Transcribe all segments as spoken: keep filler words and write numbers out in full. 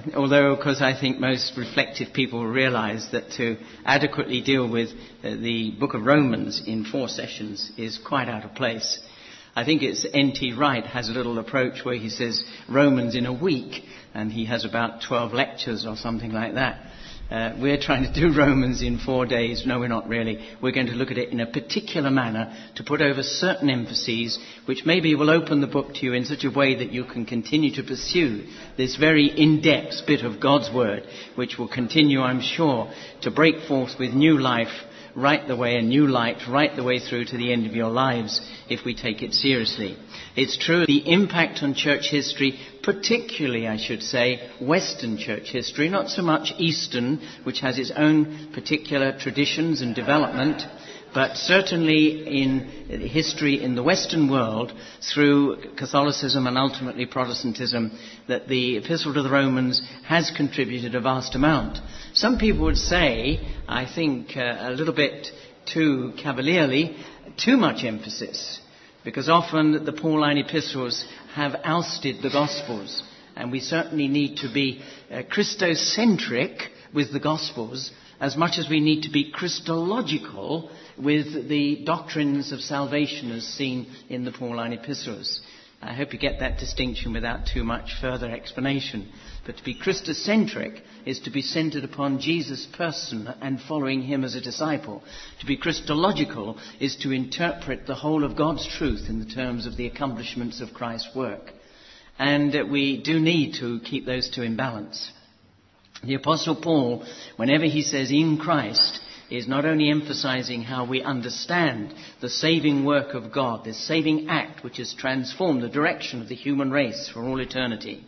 although, of course, I think most reflective people realize that to adequately deal with uh, the book of Romans in four sessions is quite out of place. I think it's N T Wright has a little approach where he says Romans in a week, and he has about twelve lectures or something like that. Uh, we're trying to do Romans in four days. No, we're not really. We're going to look at it in a particular manner to put over certain emphases, which maybe will open the book to you in such a way that you can continue to pursue this very in-depth bit of God's Word, which will continue, I'm sure, to break forth with new life right the way, a new light right the way through to the end of your lives if we take it seriously. It's true, the impact on church history, particularly, I should say, Western church history, not so much Eastern, which has its own particular traditions and development, but certainly in history in the Western world through Catholicism and ultimately Protestantism, that the Epistle to the Romans has contributed a vast amount. Some people would say, I think uh, a little bit too cavalierly, too much emphasis, because often the Pauline epistles have ousted the Gospels, and we certainly need to be uh, Christocentric with the Gospels as much as we need to be Christological with the doctrines of salvation as seen in the Pauline epistles. I hope you get that distinction without too much further explanation. But to be Christocentric is to be centered upon Jesus' person and following him as a disciple. To be Christological is to interpret the whole of God's truth in the terms of the accomplishments of Christ's work. And uh, we do need to keep those two in balance. The Apostle Paul, whenever he says in Christ, is not only emphasizing how we understand the saving work of God, this saving act which has transformed the direction of the human race for all eternity,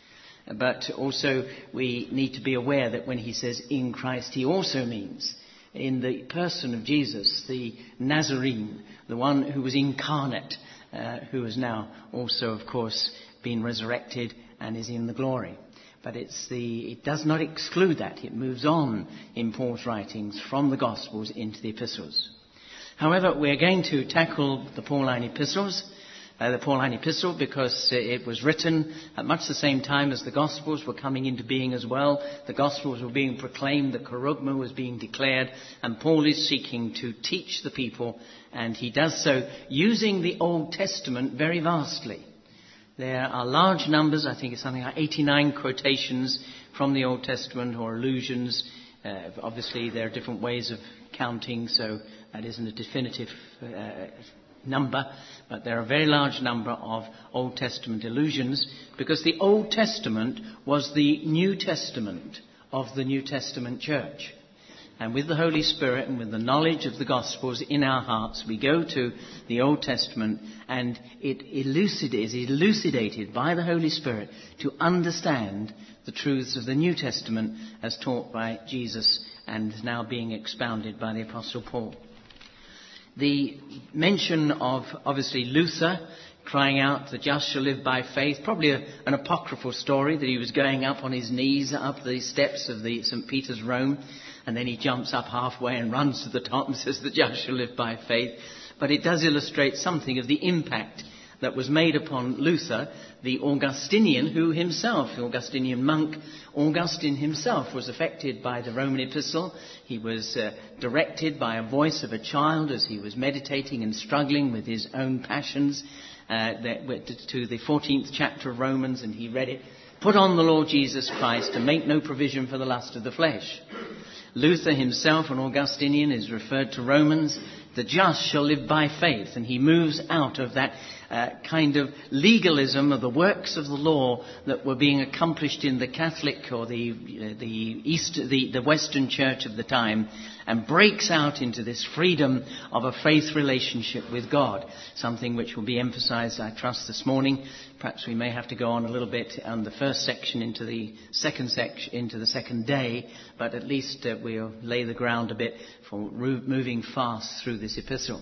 but also we need to be aware that when he says in Christ, he also means in the person of Jesus, the Nazarene, the one who was incarnate, uh, who has now also, of course, been resurrected and is in the glory. But it's the, it does not exclude that. It moves on in Paul's writings from the Gospels into the epistles. However, we're going to tackle the Pauline epistles, uh, the Pauline epistle, because it was written at much the same time as the Gospels were coming into being as well. The Gospels were being proclaimed, the Kerygma was being declared, and Paul is seeking to teach the people, and he does so using the Old Testament very vastly. There are large numbers, I think it's something like eighty-nine quotations from the Old Testament or allusions. Uh, obviously, there are different ways of counting, so that isn't a definitive uh, number. But there are a very large number of Old Testament allusions because the Old Testament was the New Testament of the New Testament church. And with the Holy Spirit and with the knowledge of the Gospels in our hearts, we go to the Old Testament and it elucidates, is elucidated by the Holy Spirit to understand the truths of the New Testament as taught by Jesus and now being expounded by the Apostle Paul. The mention of, obviously, Luther crying out, the just shall live by faith, probably a, an apocryphal story that he was going up on his knees up the steps of the Saint Peter's Rome, and then he jumps up halfway and runs to the top and says, the just shall live by faith. But it does illustrate something of the impact that was made upon Luther, the Augustinian, who himself, the Augustinian monk, Augustine himself was affected by the Roman epistle. He was uh, directed by a voice of a child as he was meditating and struggling with his own passions uh, that, to the fourteenth chapter of Romans, and he read it. Put on the Lord Jesus Christ and make no provision for the lust of the flesh. Luther himself, an Augustinian, is referred to Romans. The just shall live by faith. And he moves out of that uh, kind of legalism of the works of the law that were being accomplished in the Catholic or the uh, the East, the, the Western Church of the time, and breaks out into this freedom of a faith relationship with God. Something which will be emphasized, I trust, this morning. Perhaps we may have to go on a little bit on the first section into the second section, into the second day, but at least uh, we'll lay the ground a bit for ro- moving fast through this epistle.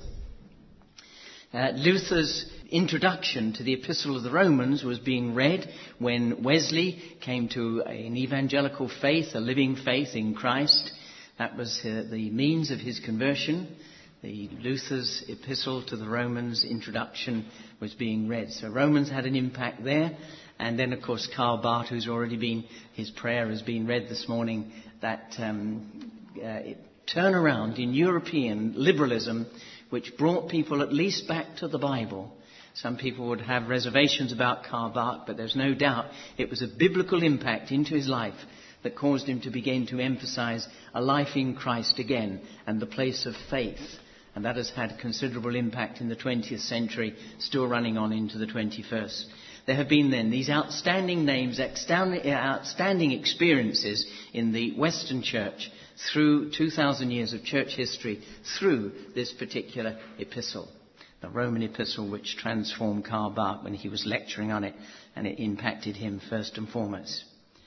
Uh, Luther's introduction to the Epistle of the Romans was being read when Wesley came to an evangelical faith, a living faith in Christ. That was uh, the means of his conversion. the Luther's epistle to the Romans, introduction, was being read. So Romans had an impact there. And then, of course, Karl Barth, who's already been, his prayer has been read this morning, that um, uh, turnaround in European liberalism, which brought people at least back to the Bible. Some people would have reservations about Karl Barth, but there's no doubt it was a biblical impact into his life that caused him to begin to emphasize a life in Christ again and the place of faith. And that has had considerable impact in the twentieth century, still running on into the twenty-first. There have been then these outstanding names, outstanding experiences in the Western Church through two thousand years of church history, through this particular epistle, the Roman epistle, which transformed Karl Barth when he was lecturing on it, and it impacted him first and foremost.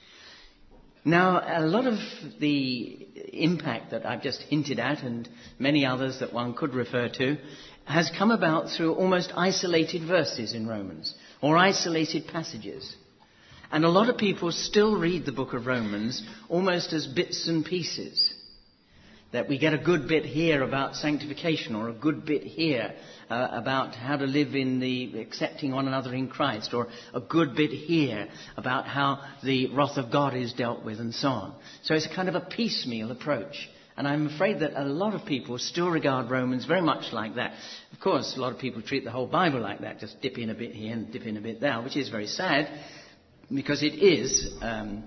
Now, a lot of the impact that I've just hinted at, and many others that one could refer to, has come about through almost isolated verses in Romans, or isolated passages. And a lot of people still read the book of Romans almost as bits and pieces. That we get a good bit here about sanctification, or a good bit here uh, about how to live in the accepting one another in Christ, or a good bit here about how the wrath of God is dealt with, and so on. So it's a kind of a piecemeal approach. And I'm afraid that a lot of people still regard Romans very much like that. Of course, a lot of people treat the whole Bible like that, just dip in a bit here and dip in a bit there, which is very sad, because it is um,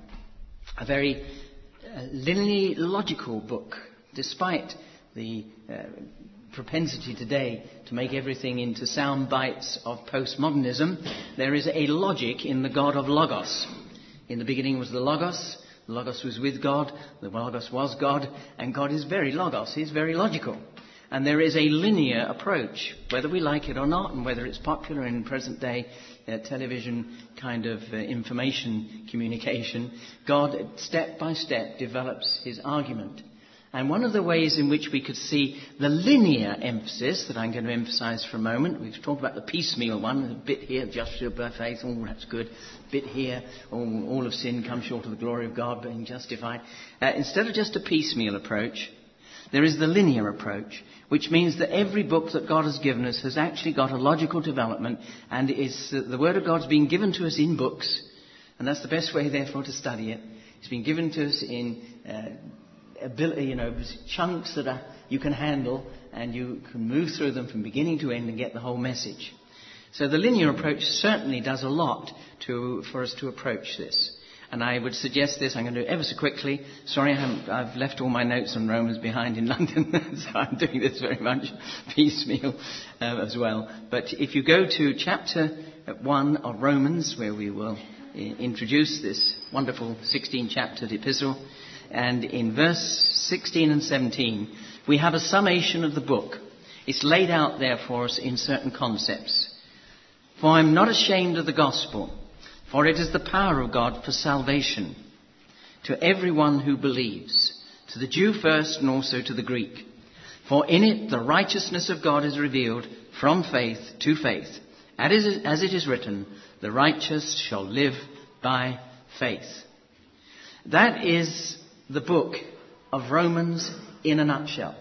a very uh, linearly logical book. Despite the uh, propensity today to make everything into sound bites of postmodernism, there is a logic in the God of Logos. In the beginning was the Logos. The Logos was with God. The Logos was God. And God is very Logos. He's very logical. And there is a linear approach, whether we like it or not, and whether it's popular in present day uh, television kind of uh, information communication. God, step by step, develops his argument. And one of the ways in which we could see the linear emphasis that I'm going to emphasize for a moment, we've talked about the piecemeal one, a bit here, justice by faith, oh, that's good, a bit here, oh, all of sin comes short of the glory of God, being justified. Uh, instead of just a piecemeal approach, there is the linear approach, which means that every book that God has given us has actually got a logical development, and is uh, the Word of God's been given to us in books, and that's the best way, therefore, to study it. It's been given to us in Uh, ability, you know, chunks that are, you can handle, and you can move through them from beginning to end and get the whole message. So the linear approach certainly does a lot to for us to approach this. And I would suggest this, I'm going to do it ever so quickly. Sorry, I haven't, I've left all my notes on Romans behind in London, so I'm doing this very much piecemeal uh, as well. But if you go to chapter one of Romans, where we will uh, introduce this wonderful sixteen-chaptered epistle, and in verse sixteen and seventeen, we have a summation of the book. It's laid out there for us in certain concepts. For I am not ashamed of the gospel, for it is the power of God for salvation to everyone who believes, to the Jew first and also to the Greek. For in it the righteousness of God is revealed from faith to faith. As it is written, the righteous shall live by faith. That is the book of Romans in a nutshell.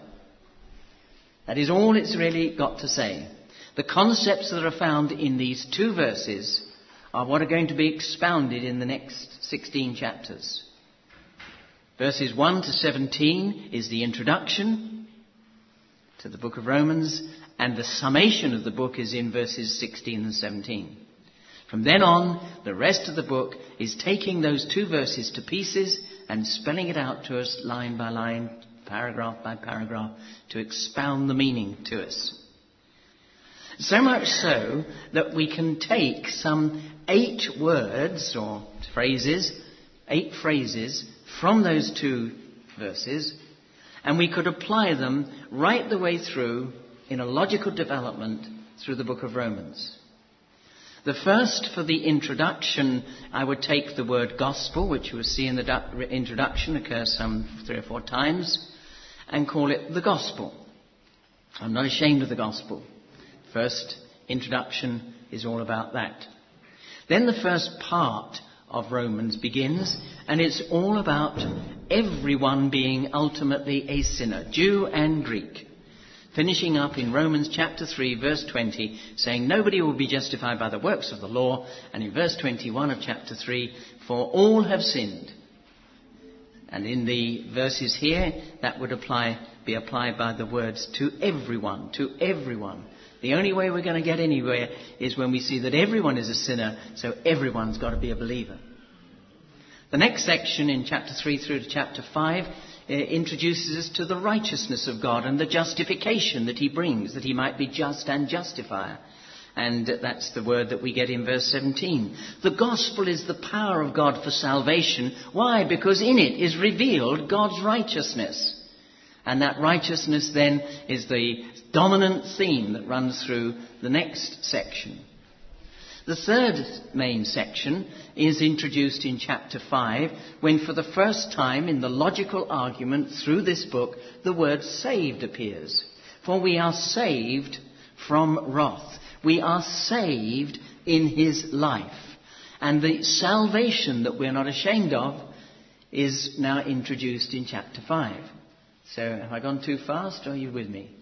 That is all it's really got to say. The concepts that are found in these two verses are what are going to be expounded in the next sixteen chapters. Verses one to seventeen is the introduction to the book of Romans, and the summation of the book is in verses sixteen and seventeen. From then on, the rest of the book is taking those two verses to pieces and spelling it out to us line by line, paragraph by paragraph, to expound the meaning to us. So much so that we can take some eight words or phrases, eight phrases from those two verses, and we could apply them right the way through in a logical development through the book of Romans. The first, for the introduction, I would take the word gospel, which you will see in the introduction, occurs some three or four times, and call it the gospel. I'm not ashamed of the gospel. First introduction is all about that. Then the first part of Romans begins, and it's all about everyone being ultimately a sinner, Jew and Greek. finishing up in Romans chapter three, verse twenty, saying nobody will be justified by the works of the law. And in verse twenty-one of chapter three, for all have sinned. And in the verses here, that would apply, be applied by the words to everyone, to everyone. The only way we're going to get anywhere is when we see that everyone is a sinner, so everyone's got to be a believer. The next section in chapter three through to chapter five uh, introduces us to the righteousness of God and the justification that he brings, that he might be just and justifier. And that's the word that we get in verse seventeen. The gospel is the power of God for salvation. Why? Because in it is revealed God's righteousness. And that righteousness then is the dominant theme that runs through the next section. The third main section is introduced in chapter five, when for the first time in the logical argument through this book, the word saved appears. For we are saved from wrath. We are saved in his life. And the salvation that we're not ashamed of is now introduced in chapter five. So have I gone too fast, or are you with me?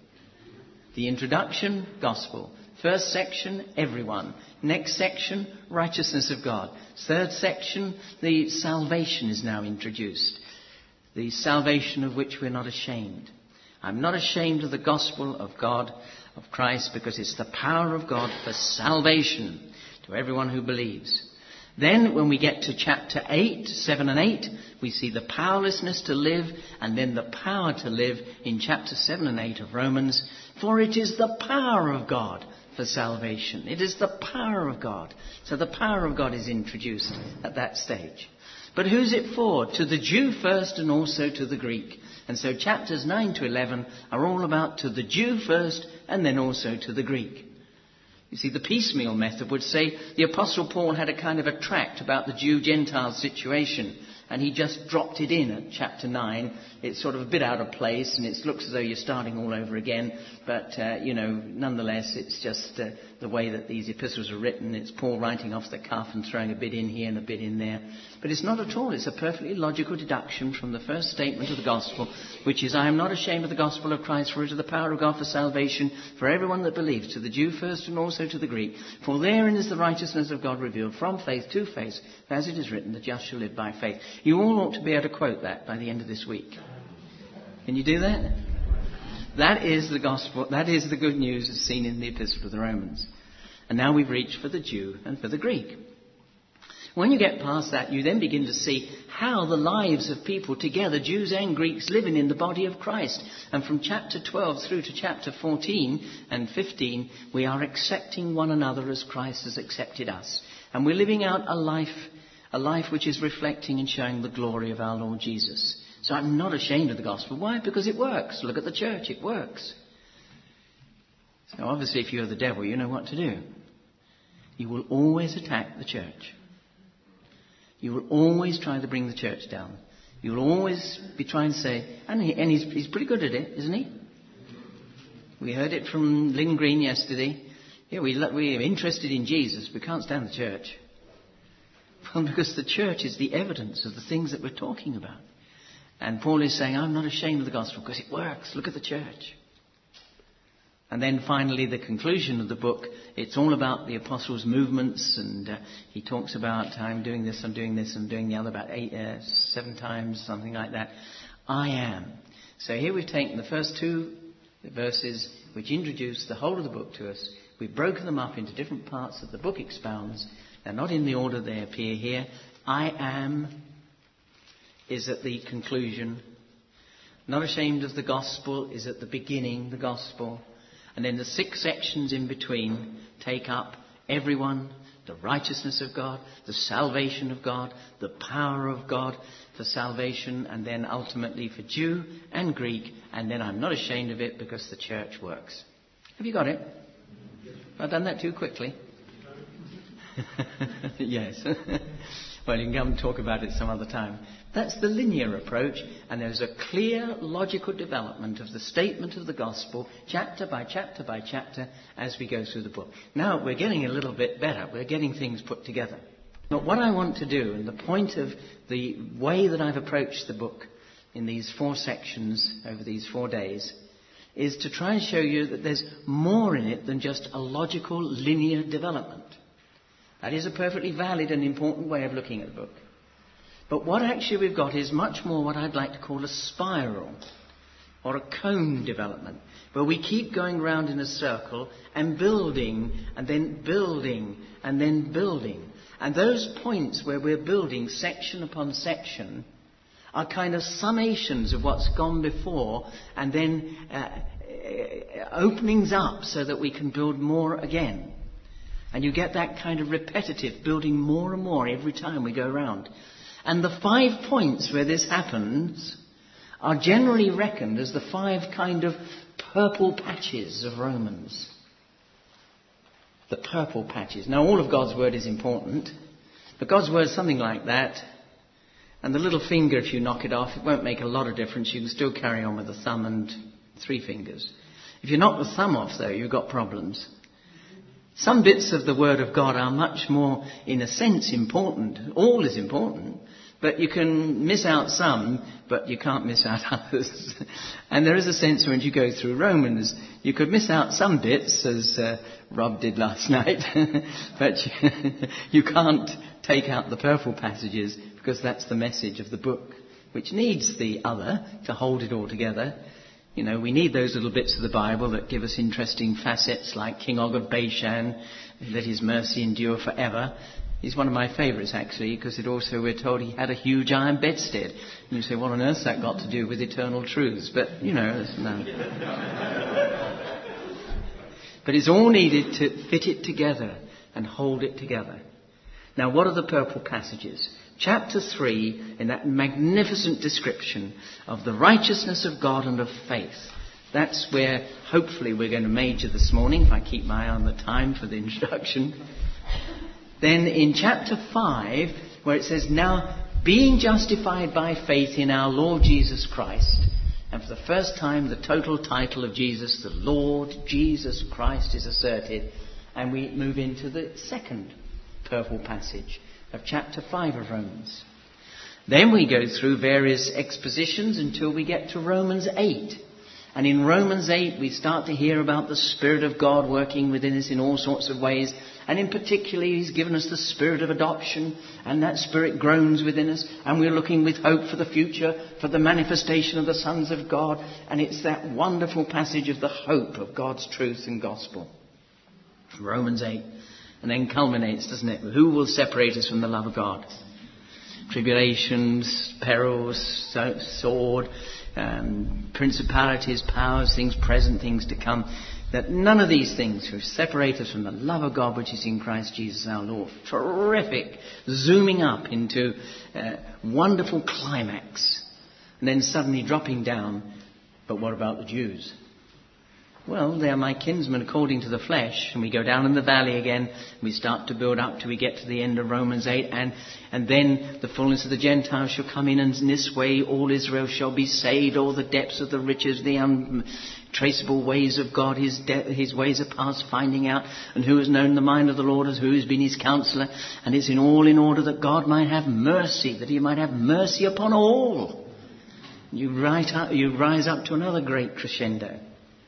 The introduction, gospel. First section, everyone. Next section, righteousness of God. Third section, the salvation is now introduced. The salvation of which we're not ashamed. I'm not ashamed of the gospel of God, of Christ, because it's the power of God for salvation to everyone who believes. Then when we get to chapter eight, seven and eight, we see the powerlessness to live, and then the power to live in chapter seven and eight of Romans. For it is the power of God for salvation. It is the power of God. So the power of God is introduced at that stage. But who's it for? To the Jew first and also to the Greek. And so chapters nine to eleven are all about to the Jew first and then also to the Greek. You see, the piecemeal method would say the Apostle Paul had a kind of a tract about the Jew-Gentile situation, and he just dropped it in at chapter nine. It's sort of a bit out of place, and it looks as though you're starting all over again. But, uh, you know, nonetheless, it's just uh, the way that these epistles are written. It's Paul writing off the cuff and throwing a bit in here and a bit in there. But it's not at all. It's a perfectly logical deduction from the first statement of the gospel, which is, I am not ashamed of the gospel of Christ, for it is the power of God for salvation for everyone that believes, to the Jew first and also to the Greek. For therein is the righteousness of God revealed from faith to faith, as it is written, the just shall live by faith. You all ought to be able to quote that by the end of this week. Can you do that? That is the gospel. That is the good news as seen in the Epistle to the Romans. And now we've reached for the Jew and for the Greek. When you get past that, you then begin to see how the lives of people together, Jews and Greeks, living in the body of Christ. And from chapter twelve through to chapter fourteen and fifteen, we are accepting one another as Christ has accepted us. And we're living out a life, a life which is reflecting and showing the glory of our Lord Jesus. So I'm not ashamed of the gospel. Why? Because it works. Look at the church. It works. So obviously if you're the devil, you know what to do. You will always attack the church. You will always try to bring the church down. You will always be trying to say, and, he, and he's, he's pretty good at it, isn't he? We heard it from Lynn Green yesterday. Yeah, we, we're interested in Jesus. We can't stand the church. Well, because the church is the evidence of the things that we're talking about. And Paul is saying, I'm not ashamed of the gospel because it works. Look at the church. And then finally, the conclusion of the book, it's all about the apostles' movements. And uh, he talks about, I'm doing this, I'm doing this, I'm doing the other, about eight, uh, seven times, something like that. I am. So here we've taken the first two verses which introduce the whole of the book to us. We've broken them up into different parts that the book expounds. They're not in the order they appear here. I am is at the conclusion. Not ashamed of the gospel is at the beginning, the gospel. And then the six sections in between take up everyone, the righteousness of God, the salvation of God, the power of God for salvation, and then ultimately for Jew and Greek. And then I'm not ashamed of it because the church works. Have you got it? Have I done that too quickly? Yes. Well, you can come and talk about it some other time. That's the linear approach, and there's a clear logical development of the statement of the gospel, chapter by chapter by chapter, as we go through the book. Now, we're getting a little bit better. We're getting things put together. But what I want to do, and the point of the way that I've approached the book in these four sections over these four days, is to try and show you that there's more in it than just a logical, linear development. That is a perfectly valid and important way of looking at the book. But what actually we've got is much more what I'd like to call a spiral or a cone development, where we keep going round in a circle and building and then building and then building. And those points where we're building section upon section are kind of summations of what's gone before, and then uh, openings up so that we can build more again. And you get that kind of repetitive building more and more every time we go round. And the five points where this happens are generally reckoned as the five kind of purple patches of Romans. The purple patches. Now, all of God's word is important, but God's word is something like that. And the little finger, if you knock it off, it won't make a lot of difference. You can still carry on with the thumb and three fingers. If you knock the thumb off, though, you've got problems. Some bits of the Word of God are much more, in a sense, important. All is important. But you can miss out some, but you can't miss out others. And there is a sense when you go through Romans, you could miss out some bits, as uh, Rob did last night, but you, you can't take out the purple passages, because that's the message of the book, which needs the other to hold it all together. You know, we need those little bits of the Bible that give us interesting facets, like King Og of Bashan, let his mercy endure forever. He's one of my favourites, actually, because it also, we're told he had a huge iron bedstead. And you say, what on earth's that got to do with eternal truths? But, you know, it's no. But it's all needed to fit it together and hold it together. Now, what are the purple passages? Chapter three, in that magnificent description of the righteousness of God and of faith. That's where, hopefully, we're going to major this morning, if I keep my eye on the time for the introduction. Then in chapter five, where it says, now being justified by faith in our Lord Jesus Christ, and for the first time the total title of Jesus, the Lord Jesus Christ, is asserted, and we move into the second purple passage of chapter five of Romans. Then we go through various expositions until we get to Romans eight. And in Romans eight we start to hear about the Spirit of God working within us in all sorts of ways. And in particular, He's given us the spirit of adoption, and that spirit groans within us, and we're looking with hope for the future, for the manifestation of the sons of God. And it's that wonderful passage of the hope of God's truth and gospel. Romans eight. And then culminates, doesn't it? Who will separate us from the love of God? Tribulations, perils, sword, um, principalities, powers, things present, things to come. That none of these things will separate us from the love of God which is in Christ Jesus our Lord. Terrific. Zooming up into uh, wonderful climax. And then suddenly dropping down. But what about the Jews? Well, they are my kinsmen according to the flesh. And we go down in the valley again. We start to build up till we get to the end of Romans eight. And, and then the fullness of the Gentiles shall come in, and in this way all Israel shall be saved. All the depths of the riches, the untraceable ways of God, his, de- his ways are past finding out. And who has known the mind of the Lord, as who has been his counsellor. And it's in all in order that God might have mercy, that he might have mercy upon all. You, write up, you rise up to another great crescendo.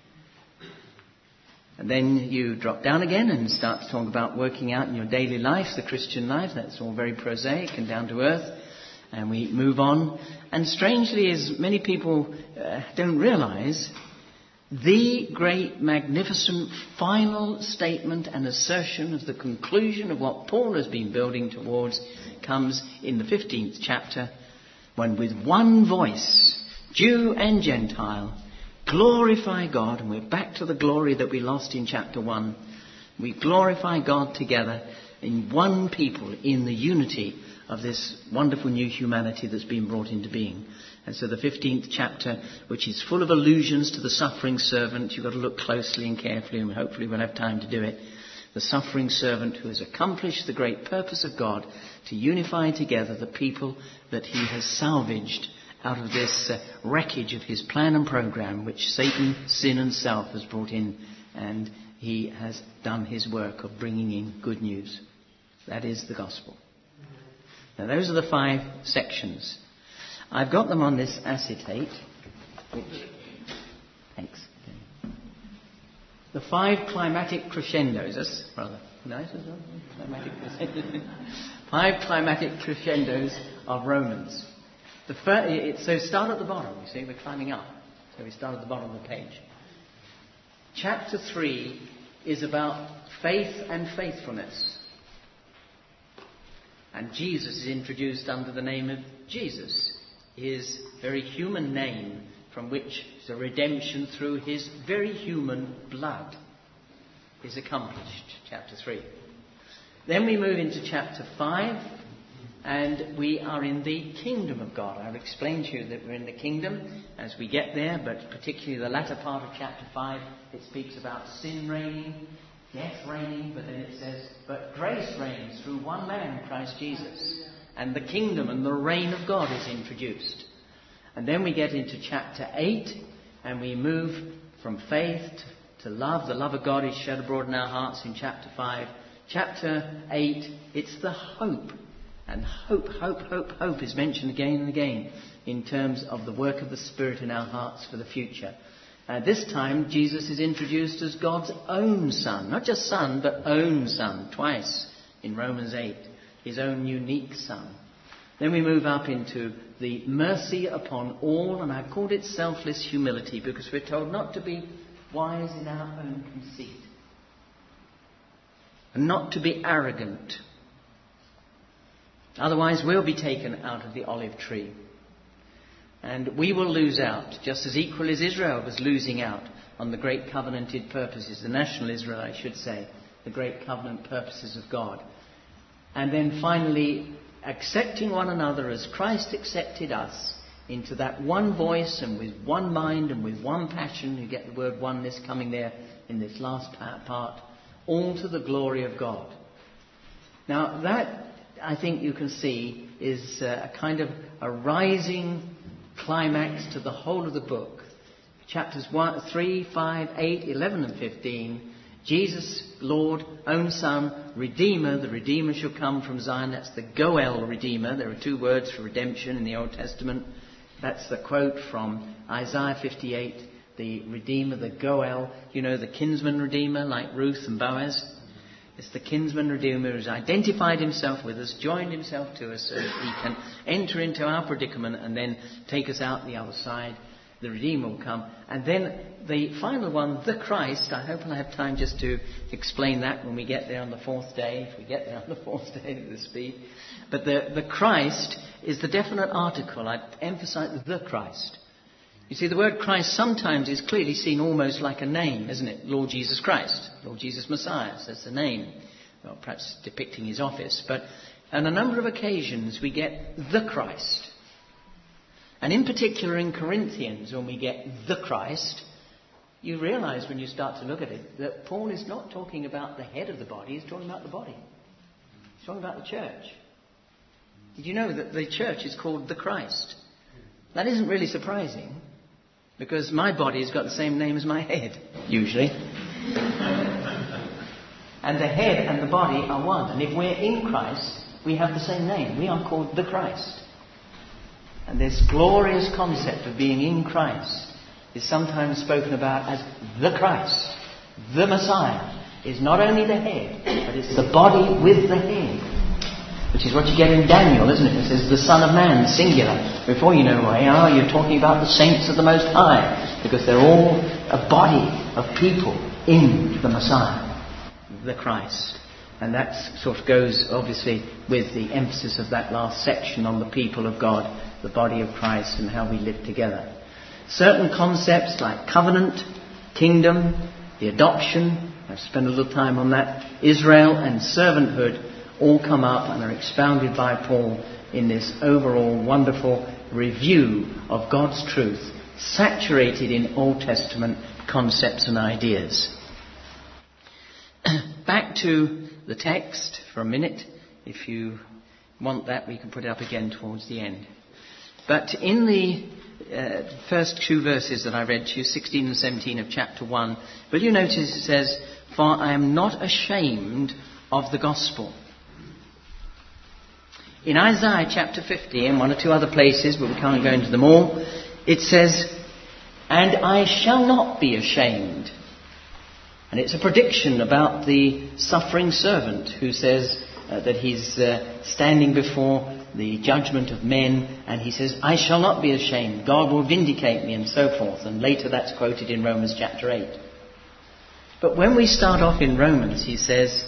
And then you drop down again and start to talk about working out in your daily life, the Christian life. That's all very prosaic and down to earth. And we move on. And strangely, as many people uh, don't realise, the great, magnificent final statement and assertion of the conclusion of what Paul has been building towards comes in the fifteenth chapter, when with one voice, Jew and Gentile, glorify God. And we're back to the glory that we lost in chapter one. We glorify God together in one people, in the unity of this wonderful new humanity that's been brought into being. And so the fifteenth chapter, which is full of allusions to the suffering servant, you've got to look closely and carefully, and hopefully we'll have time to do it. The suffering servant who has accomplished the great purpose of God to unify together the people that he has salvaged out of this uh, wreckage of his plan and program, which Satan, sin and self has brought in, and he has done his work of bringing in good news. That is the gospel. Now those are the five sections. I've got them on this acetate, which, thanks. the five climatic crescendos. That's rather nice, isn't it? Climatic crescendos. Five climatic crescendos of Romans. The first, it, so start at the bottom, you see, we're climbing up. So we start at the bottom of the page. Chapter three is about faith and faithfulness. And Jesus is introduced under the name of Jesus, his very human name, from which the redemption through his very human blood is accomplished. Chapter three. Then we move into chapter five, and we are in the kingdom of God. I've explained to you that we're in the kingdom as we get there, but particularly the latter part of chapter five, it speaks about sin reigning, death reigning, but then it says, but grace reigns through one man, Christ Jesus. And the kingdom and the reign of God is introduced. And then we get into chapter eight, and we move from faith to love. The love of God is shed abroad in our hearts in chapter five. Chapter eight, it's the hope. And hope, hope, hope, hope is mentioned again and again in terms of the work of the Spirit in our hearts for the future. Uh, this time, Jesus is introduced as God's own Son. Not just Son, but own Son, twice in Romans eight. His own unique Son. Then we move up into the mercy upon all, and I've called it selfless humility, because we're told not to be wise in our own conceit. And not to be arrogant. Otherwise we'll be taken out of the olive tree. And we will lose out, just as equally as Israel was losing out on the great covenanted purposes, the national Israel, I should say, the great covenant purposes of God. And then finally, accepting one another as Christ accepted us into that one voice and with one mind and with one passion. You get the word oneness coming there in this last part. All to the glory of God. Now that, I think you can see, is a kind of a rising climax to the whole of the book. Chapters one, three, five, eight, eleven and fifteen. Jesus, Lord, own Son, Redeemer. The Redeemer shall come from Zion. That's the Goel Redeemer. There are two words for redemption in the Old Testament. That's the quote from Isaiah fifty-eight. The Redeemer, the Goel. You know, the kinsman Redeemer, like Ruth and Boaz. It's the kinsman Redeemer who's identified himself with us, joined himself to us so that he can enter into our predicament and then take us out the other side. The Redeemer will come. And then the final one, the Christ. I hope I'll have time just to explain that when we get there on the fourth day, if we get there on the fourth day of the speed. But the, the Christ is the definite article. I emphasize the Christ. You see, the word Christ sometimes is clearly seen almost like a name, isn't it? Lord Jesus Christ, Lord Jesus Messiah, so that's the name. Well, perhaps depicting his office. But on a number of occasions we get the Christ. And in particular in Corinthians, when we get the Christ, you realize when you start to look at it that Paul is not talking about the head of the body, he's talking about the body. He's talking about the church. Did you know that the church is called the Christ? That isn't really surprising, because my body's got the same name as my head, usually. And the head and the body are one. And if we're in Christ, we have the same name. We are called the Christ. And this glorious concept of being in Christ is sometimes spoken about as the Christ. The Messiah is not only the head, but it's the body with the head. Which is what you get in Daniel, isn't it? It says the Son of Man, singular. Before you know who they are, you're talking about the saints of the Most High. Because they're all a body of people in the Messiah, the Christ. And that sort of goes, obviously, with the emphasis of that last section on the people of God, the body of Christ, and how we live together. Certain concepts like covenant, kingdom, the adoption, I've spent a little time on that, Israel and servanthood, all come up and are expounded by Paul in this overall wonderful review of God's truth, saturated in Old Testament concepts and ideas. Back to the text for a minute. If you want that, we can put it up again towards the end. But in the uh, first two verses that I read to you, sixteen and seventeen of chapter one, will you notice it says, "For I am not ashamed of the gospel." In Isaiah chapter fifty and one or two other places, but we can't go into them all, it says, "And I shall not be ashamed." And it's a prediction about the suffering servant who says uh, that he's uh, standing before the judgment of men, and he says, I shall not be ashamed, God will vindicate me, and so forth. And later that's quoted in Romans chapter eight. But when we start off in Romans, he says,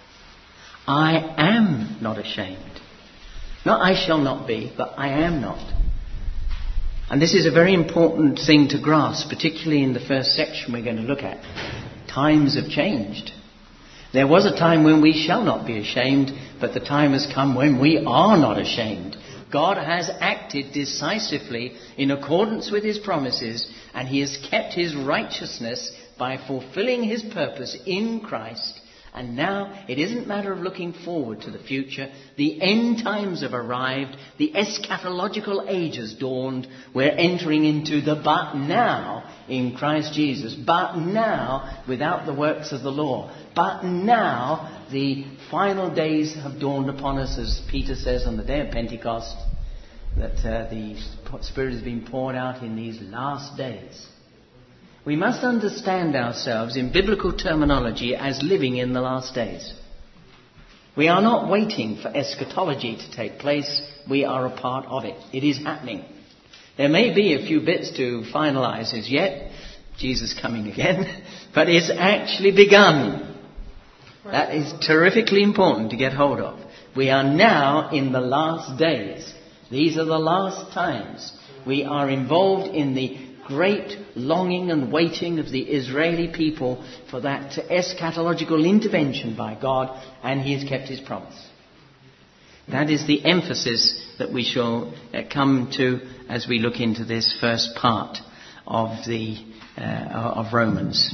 I am not ashamed. Not I shall not be, but I am not. And this is a very important thing to grasp, particularly in the first section we're going to look at. Times have changed. There was a time when we shall not be ashamed, but the time has come when we are not ashamed. God has acted decisively in accordance with his promises, and he has kept his righteousness by fulfilling his purpose in Christ. And now it isn't a matter of looking forward to the future. The end times have arrived. The eschatological age has dawned. We're entering into the but now in Christ Jesus. But now without the works of the law. But now the final days have dawned upon us, as Peter says on the day of Pentecost, that uh, the Spirit has been poured out in these last days. We must understand ourselves in biblical terminology as living in the last days. We are not waiting for eschatology to take place. We are a part of it. It is happening. There may be a few bits to finalise as yet. Jesus coming again. But it's actually begun. That is terrifically important to get hold of. We are now in the last days. These are the last times. We are involved in the great longing and waiting of the Israeli people for that eschatological intervention by God, and he has kept his promise. That is the emphasis that we shall uh, come to as we look into this first part of the uh, of Romans.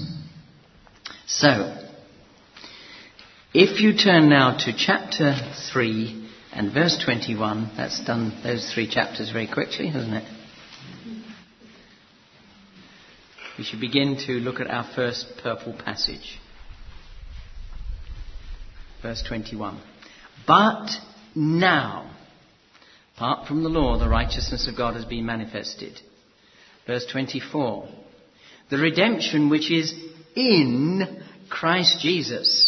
So, if you turn now to chapter three and verse twenty-one, that's done those three chapters very quickly, hasn't it? We should begin to look at our first purple passage. Verse twenty-one. But now, apart from the law, the righteousness of God has been manifested. Verse twenty-four. The redemption which is in Christ Jesus.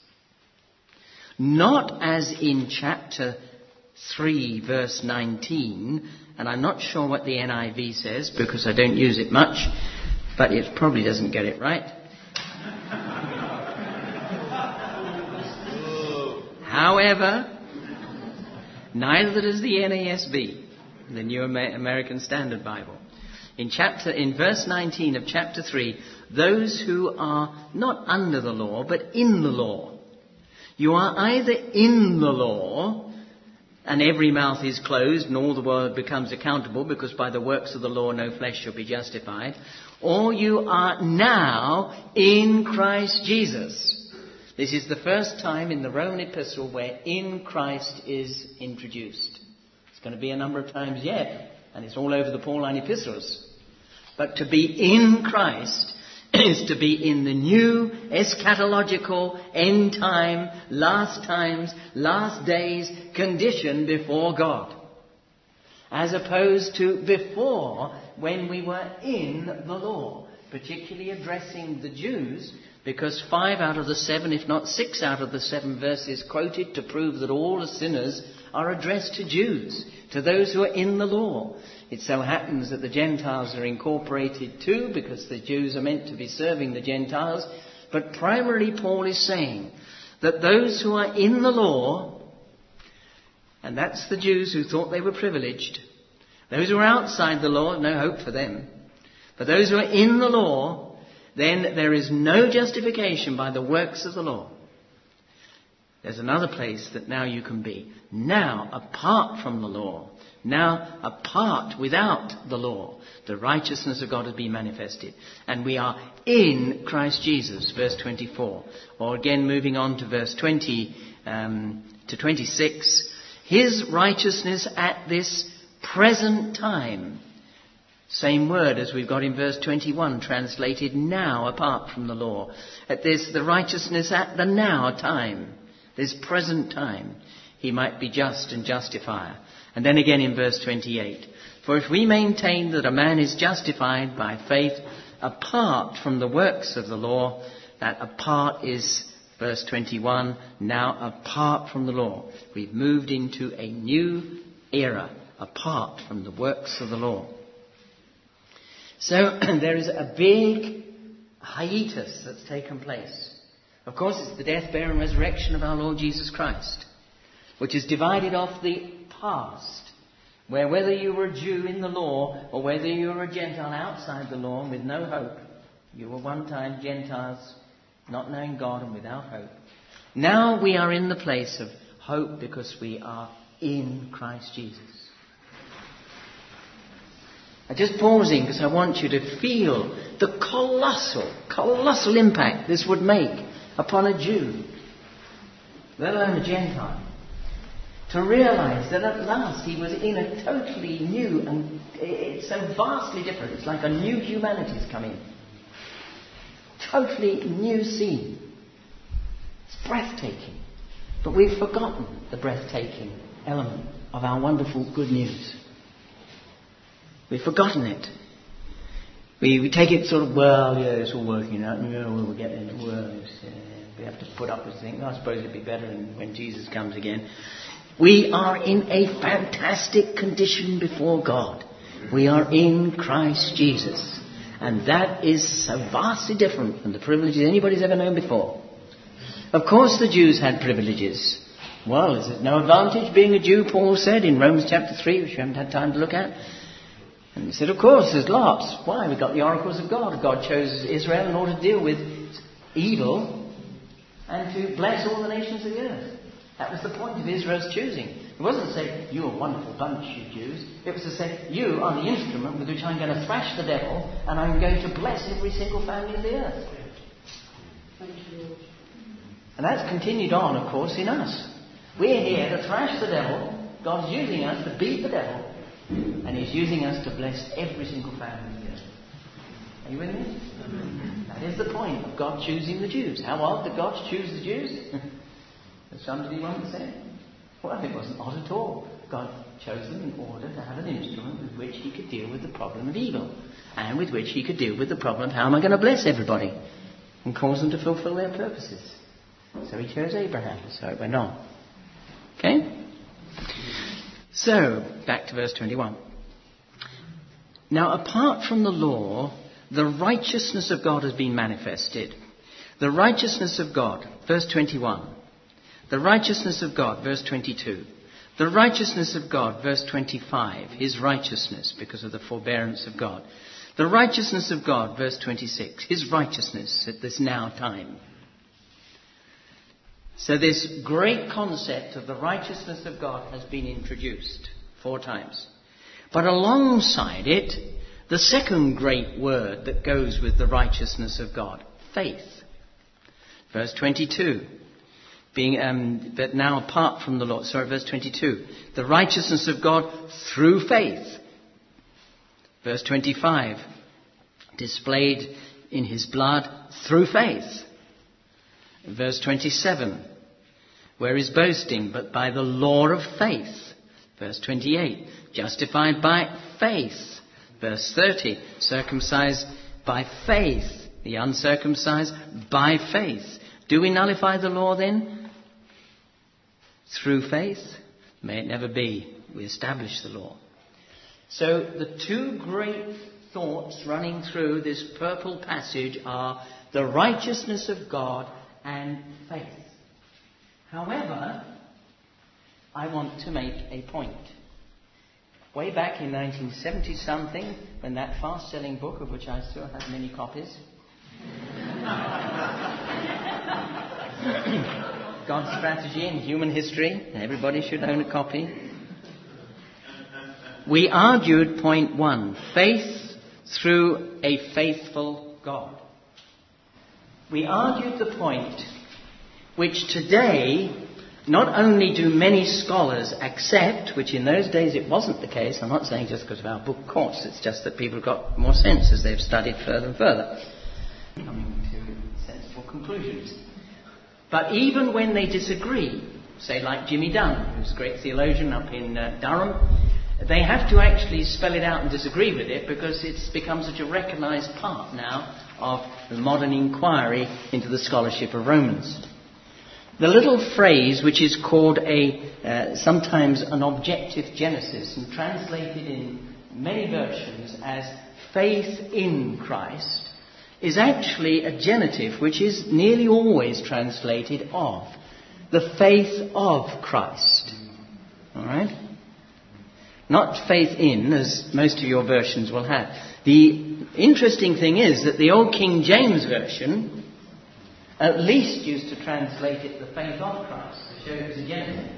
Not as in chapter three, verse nineteen, and I'm not sure what the N I V says because I don't use it much, but it probably doesn't get it right. However, neither does the N A S B, the New American Standard Bible. In chapter, in verse nineteen of chapter three, those who are not under the law, but in the law. You are either in the law, and every mouth is closed, and all the world becomes accountable, because by the works of the law no flesh shall be justified, or you are now in Christ Jesus. This is the first time in the Roman epistle where in Christ is introduced. It's going to be a number of times yet, and it's all over the Pauline epistles. But to be in Christ is to be in the new eschatological end time, last times, last days condition before God. As opposed to before, when we were in the law, particularly addressing the Jews, because five out of the seven, if not six out of the seven verses quoted to prove that all the sinners are addressed to Jews, to those who are in the law. It so happens that the Gentiles are incorporated too, because the Jews are meant to be serving the Gentiles. But primarily Paul is saying that those who are in the law, and that's the Jews who thought they were privileged. Those who are outside the law, no hope for them. But those who are in the law, then there is no justification by the works of the law. There's another place that now you can be. Now, apart from the law, now apart, without the law, the righteousness of God has been manifested. And we are in Christ Jesus, verse twenty-four. Or again, moving on to verse twenty um, to twenty-six. His righteousness at this present time. Same word as we've got in verse twenty-one, translated now, apart from the law. At this, the righteousness at the now time, this present time, he might be just and justifier. And then again in verse twenty-eight, for if we maintain that a man is justified by faith apart from the works of the law, that apart is, verse twenty-one, now apart from the law. We've moved into a new era, apart from the works of the law. So there is a big hiatus that's taken place. Of course, it's the death, burial and resurrection of our Lord Jesus Christ, which has divided off the past, where whether you were a Jew in the law or whether you were a Gentile outside the law with no hope, you were one time Gentiles not knowing God and without hope. Now we are in the place of hope because we are in Christ Jesus. I'm just pausing because I want you to feel the colossal, colossal impact this would make upon a Jew, let alone a Gentile. To realise that at last he was in a totally new, and it's so vastly different. It's like a new humanity's come in. Totally new scene. It's breathtaking. But we've forgotten the breathtaking element of our wonderful good news. We've forgotten it. We, we take it sort of, well, yeah, it's all working out. You know, we'll get in the world. Uh, we have to put up with things. I suppose it'd be better when Jesus comes again. We are in a fantastic condition before God. We are in Christ Jesus. And that is so vastly different from the privileges anybody's ever known before. Of course the Jews had privileges. Well, is it no advantage being a Jew, Paul said in Romans chapter three, which we haven't had time to look at. And he said, of course, there's lots. Why? We've got the oracles of God. God chose Israel in order to deal with evil and to bless all the nations of the earth. That was the point of Israel's choosing. It wasn't to say, you're a wonderful bunch, you Jews. It was to say, you are the instrument with which I'm going to thrash the devil and I'm going to bless every single family of the earth. And that's continued on, of course, in us. We're here to thrash the devil. God's using us to beat the devil. And He's using us to bless every single family of the earth. Are you with me? That is the point of God choosing the Jews. How odd did God choose the Jews? As somebody once said, well, it wasn't odd at all. God chose them in order to have an instrument with which He could deal with the problem of evil, and with which He could deal with the problem of how am I going to bless everybody and cause them to fulfill their purposes. So He chose Abraham. So it went on. Okay? So, back to verse twenty-one. Now, apart from the law, the righteousness of God has been manifested. The righteousness of God, verse twenty-one. The righteousness of God, verse twenty-two. The righteousness of God, verse twenty-five. His righteousness, because of the forbearance of God. The righteousness of God, verse twenty-six. His righteousness at this now time. So this great concept of the righteousness of God has been introduced four times. But alongside it, the second great word that goes with the righteousness of God, faith. Verse twenty-two. Being, um, but now apart from the law, sorry, verse twenty-two. The righteousness of God through faith. Verse twenty-five. Displayed in His blood through faith. Verse twenty-seven. Where is boasting but by the law of faith? Verse twenty-eight. Justified by faith. Verse thirty. Circumcised by faith. The uncircumcised by faith. Do we nullify the law then? Through faith? May it never be. We establish the law. So the two great thoughts running through this purple passage are the righteousness of God and faith. However, I want to make a point. Way back in nineteen seventy something, when that fast-selling book, of which I still have many copies, God's Strategy in Human History, everybody should own a copy. We argued point one, faith through a faithful God. We argued the point which today not only do many scholars accept, which in those days it wasn't the case. I'm not saying just because of our book course, it's just that people have got more sense as they've studied further and further, coming to sensible conclusions. But even when they disagree, say like Jimmy Dunn, who's a great theologian up in uh, Durham, they have to actually spell it out and disagree with it, because it's become such a recognised part now of the modern inquiry into the scholarship of Romans. The little phrase which is called a uh, sometimes an objective genesis, and translated in many versions as faith in Christ, is actually a genitive which is nearly always translated of. The faith of Christ. All right? Not faith in, as most of your versions will have. The interesting thing is that the old King James Version at least used to translate it the faith of Christ, to show it was a genitive.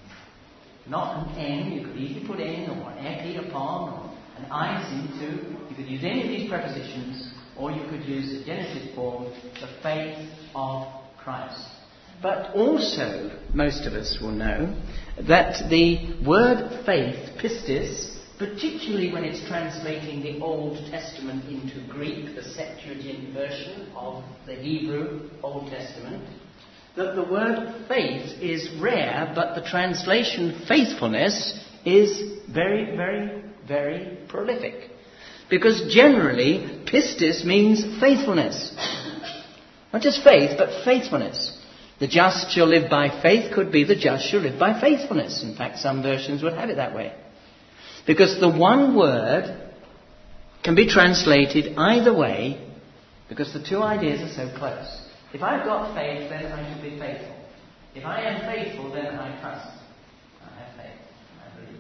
Not an N, you could easily put in, or an eki upon, or an ice into. You could use any of these prepositions, or you could use the genitive form, the faith of Christ. But also, most of us will know that the word faith, pistis, particularly when it's translating the Old Testament into Greek, the Septuagint version of the Hebrew Old Testament, that the word faith is rare, but the translation faithfulness is very, very, very prolific. Because generally, pistis means faithfulness. Not just faith, but faithfulness. The just shall live by faith could be the just shall live by faithfulness. In fact, some versions would have it that way. Because the one word can be translated either way, because the two ideas are so close. If I've got faith, then I should be faithful. If I am faithful, then I trust. I have faith. I believe.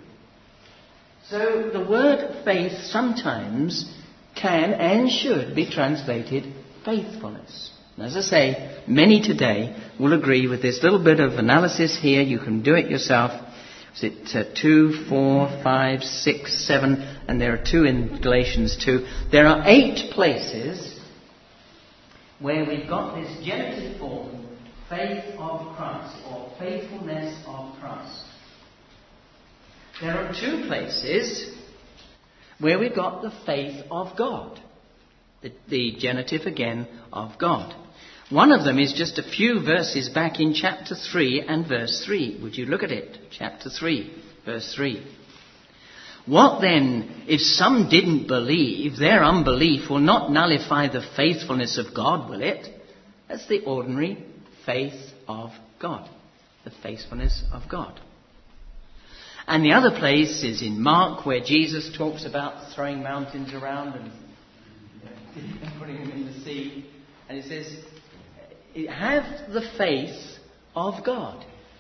So the word faith sometimes can and should be translated faithfulness. And as I say, many today will agree with this little bit of analysis here. You can do it yourself. Is it uh, two, four, five, six, seven, and there are two in Galatians two. There are eight places where we've got this genitive form, faith of Christ, or faithfulness of Christ. There are two places where we've got the faith of God, the, the genitive again of God. One of them is just a few verses back in chapter three and verse three. Would you look at it? Chapter three, verse three. What then, if some didn't believe, their unbelief will not nullify the faithfulness of God, will it? That's the ordinary faith of God. The faithfulness of God. And the other place is in Mark, where Jesus talks about throwing mountains around and putting them in the sea. And he says, have the faith of God.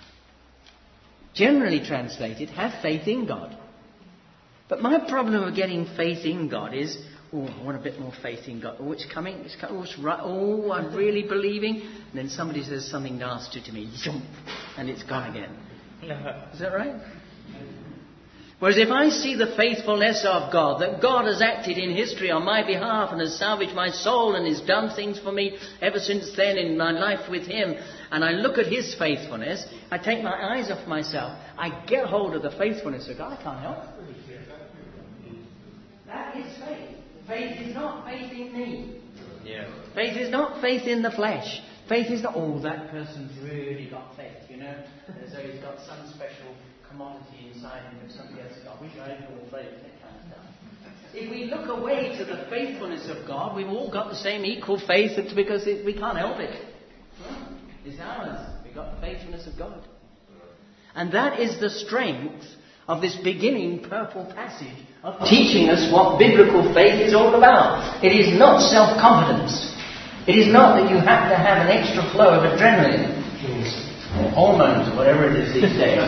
Generally translated, have faith in God. But my problem of getting faith in God is, oh, I want a bit more faith in God. Oh, it's coming. It's coming. Oh, it's right. Oh, I'm really believing. And then somebody says something nasty to me. And it's gone again. Is that right? Whereas if I see the faithfulness of God, that God has acted in history on my behalf and has salvaged my soul and has done things for me ever since then in my life with Him, and I look at His faithfulness, I take my eyes off myself, I get hold of the faithfulness of God, I can't help it. That is faith. Faith is not faith in me. Yeah. Faith is not faith in the flesh. Faith is not, oh, that person's really got faith, you know, as though he's got some special commodity inside him that somebody else has got. I wish I had more faith, that kind of stuff. If we look away to the faithfulness of God, we've all got the same equal faith because it, we can't help it. It's ours. We've got the faithfulness of God. And that is the strength of this beginning purple passage of teaching us what biblical faith is all about. It is not self-confidence. It is not that you have to have an extra flow of adrenaline or hormones or whatever it is these days.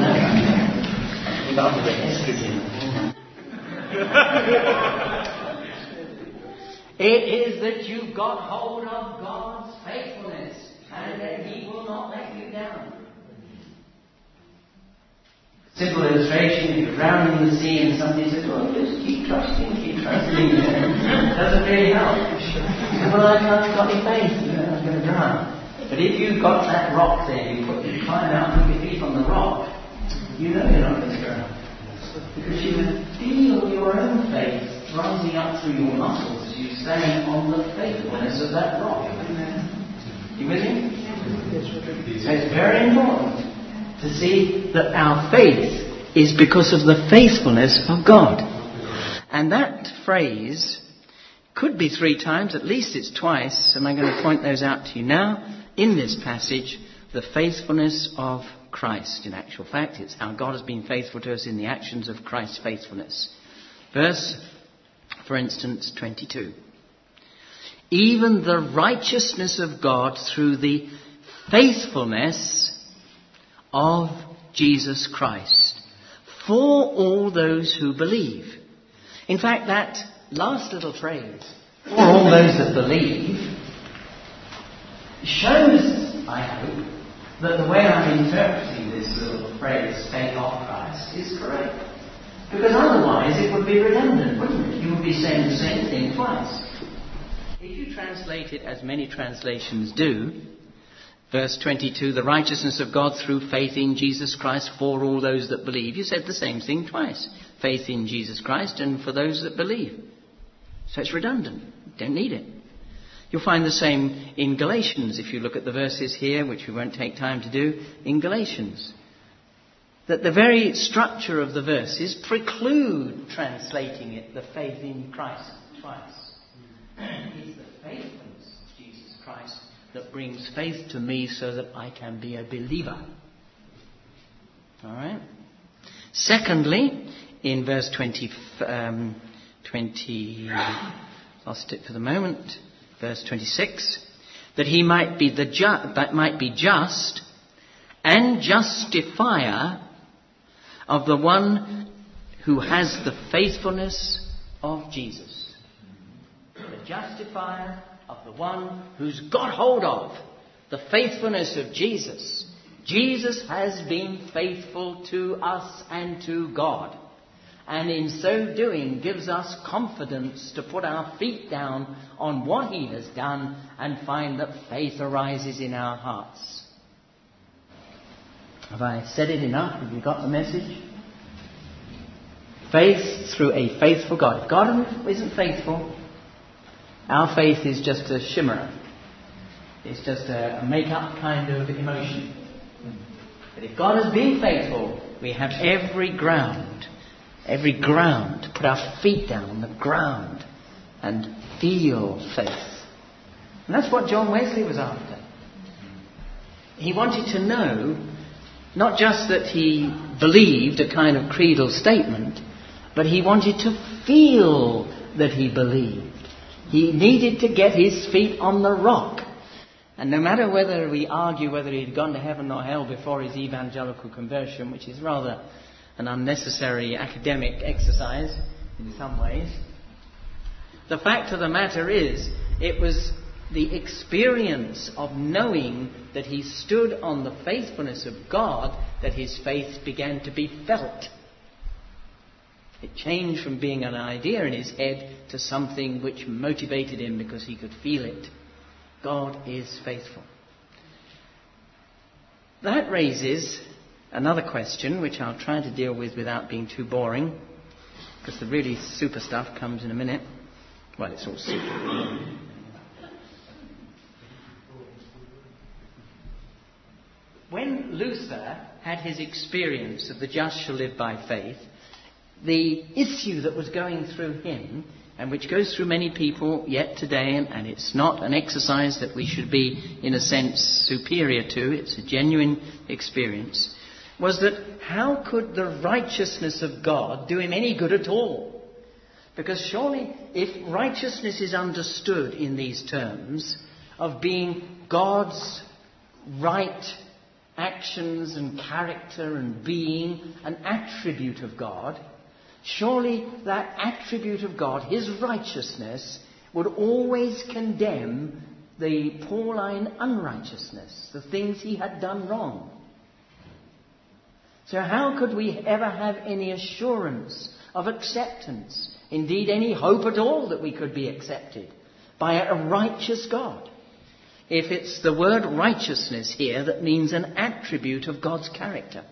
You've got the estrogen. It is that you've got hold of God's faithfulness and that He will not let you down. Simple illustration, if you're drowning in the sea and somebody says, well, just keep trusting, keep trusting. It doesn't really help. Well, I haven't got any faith, you know, I'm going to drown. But if you've got that rock there, you put you climb out and put your feet on the rock, you know you're not going to drown. Because you feel your own faith rising up through your muscles as you stand on the faithfulness of that rock. You with me? So it's very important to see that our faith is because of the faithfulness of God. And that phrase could be three times, at least it's twice, and I'm going to point those out to you now. In this passage, the faithfulness of Christ. In actual fact, it's how God has been faithful to us in the actions of Christ's faithfulness. Verse, for instance, twenty-two. Even the righteousness of God through the faithfulness of Jesus Christ for all those who believe. In fact, that last little phrase, for all those that believe, shows, I hope, that the way I'm interpreting this little phrase, faith of Christ, is correct. Because otherwise it would be redundant, wouldn't it? You would be saying the same thing twice. If you translate it as many translations do, verse twenty-two, the righteousness of God through faith in Jesus Christ for all those that believe. You said the same thing twice. Faith in Jesus Christ and for those that believe. So it's redundant. Don't need it. You'll find the same in Galatians, if you look at the verses here, which we won't take time to do, in Galatians. That the very structure of the verses preclude translating it, the faith in Christ, twice. It's the faithfulness of Jesus Christ that brings faith to me so that I can be a believer. All right? Secondly, in verse twenty, um, twenty, lost it for the moment, verse twenty-six, that he might be the ju- that might be just and justifier of the one who has the faithfulness of Jesus. The justifier of the one who's got hold of the faithfulness of Jesus. Jesus has been faithful to us and to God. And in so doing gives us confidence to put our feet down on what he has done and find that faith arises in our hearts. Have I said it enough? Have you got the message? Faith through a faithful God. If God isn't faithful, our faith is just a shimmerer. It's just a make-up kind of emotion. But if God has been faithful, we have every ground, every ground to put our feet down on the ground and feel faith. And that's what John Wesley was after. He wanted to know not just that he believed a kind of creedal statement, but he wanted to feel that he believed. He needed to get his feet on the rock. And no matter whether we argue whether he'd gone to heaven or hell before his evangelical conversion, which is rather an unnecessary academic exercise in some ways, the fact of the matter is, it was the experience of knowing that he stood on the faithfulness of God that his faith began to be felt. It changed from being an idea in his head to something which motivated him because he could feel it. God is faithful. That raises another question, which I'll try to deal with without being too boring, because the really super stuff comes in a minute. Well, it's all super. When Luther had his experience of the just shall live by faith, the issue that was going through him, and which goes through many people yet today, and, and it's not an exercise that we should be, in a sense, superior to, it's a genuine experience, was that how could the righteousness of God do him any good at all? Because surely, if righteousness is understood in these terms of being God's right actions and character and being, an attribute of God, surely that attribute of God, his righteousness, would always condemn the Pauline unrighteousness, the things he had done wrong. So how could we ever have any assurance of acceptance, indeed any hope at all that we could be accepted by a righteous God, if it's the word righteousness here that means an attribute of God's character?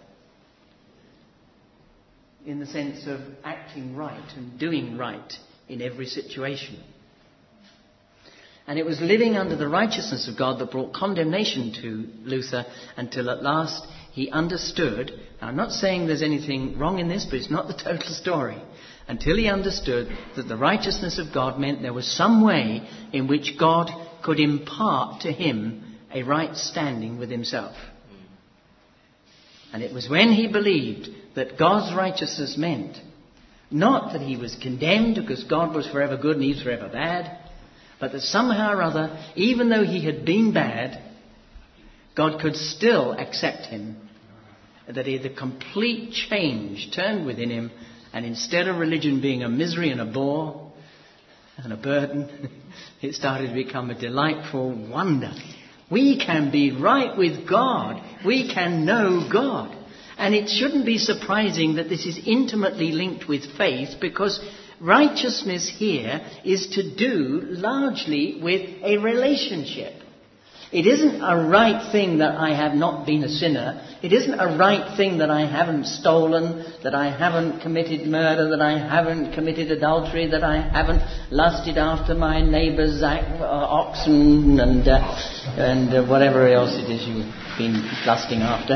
In the sense of acting right and doing right in every situation. And it was living under the righteousness of God that brought condemnation to Luther until at last he understood, now I'm not saying there's anything wrong in this, but it's not the total story, until he understood that the righteousness of God meant there was some way in which God could impart to him a right standing with himself. And it was when he believed that God's righteousness meant not that he was condemned because God was forever good and he was forever bad, but that somehow or other, even though he had been bad, God could still accept him. That he had a complete change turned within him, and instead of religion being a misery and a bore and a burden, it started to become a delightful wonder. We can be right with God. We can know God. And it shouldn't be surprising that this is intimately linked with faith, because righteousness here is to do largely with a relationship. It isn't a right thing that I have not been a sinner. It isn't a right thing that I haven't stolen, that I haven't committed murder, that I haven't committed adultery, that I haven't lusted after my neighbour's oxen and uh, and uh, whatever else it is you've been lusting after.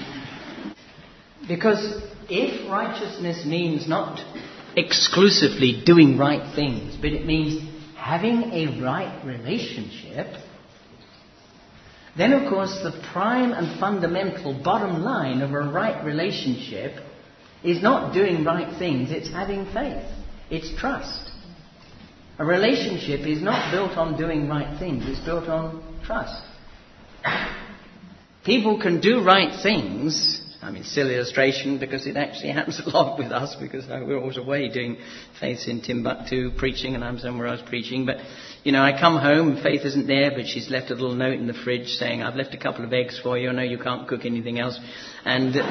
Because if righteousness means not exclusively doing right things, but it means having a right relationship, then of course the prime and fundamental bottom line of a right relationship is not doing right things, it's having faith, it's trust. A relationship is not built on doing right things, it's built on trust. People can do right things. I mean, silly illustration, because it actually happens a lot with us, because we're always away doing Faith's in Timbuktu preaching, and I'm somewhere else preaching. But, you know, I come home, and Faith isn't there, but she's left a little note in the fridge saying, I've left a couple of eggs for you, I know you can't cook anything else. And, uh,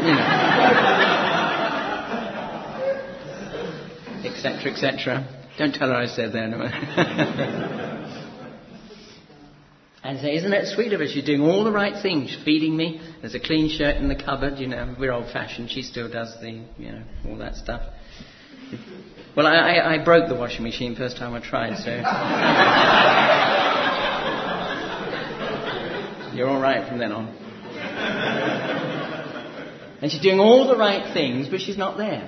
you know, et cetera, et cetera. Don't tell her I said that. No. And say, isn't that sweet of her? She's doing all the right things, feeding me. There's a clean shirt in the cupboard. You know, we're old-fashioned. She still does the, you know, all that stuff. Well, I, I, I broke the washing machine first time I tried, so you're all right from then on. And she's doing all the right things, but she's not there.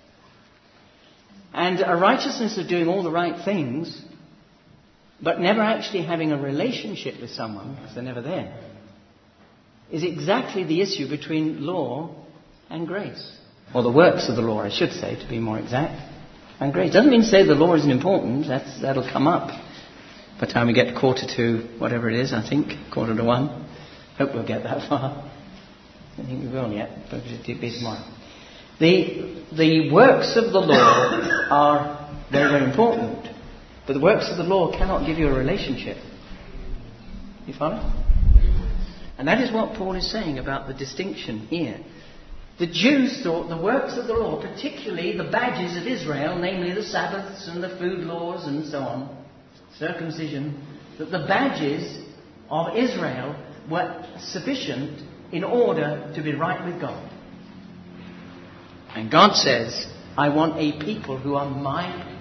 And a righteousness of doing all the right things, but never actually having a relationship with someone, because they're never there, is exactly the issue between law and grace. Or the works of the law, I should say, to be more exact, and grace. Doesn't mean to say the law isn't important. That's, that'll come up by the time we get quarter to whatever it is, I think, quarter to one. Hope we'll get that far. I don't think we will yet, but it'll be tomorrow. The, the works of the law are very, very important. But the works of the law cannot give you a relationship. You follow? And that is what Paul is saying about the distinction here. The Jews thought the works of the law, particularly the badges of Israel, namely the Sabbaths and the food laws and so on, circumcision, that the badges of Israel were sufficient in order to be right with God. And God says, I want a people who are my people,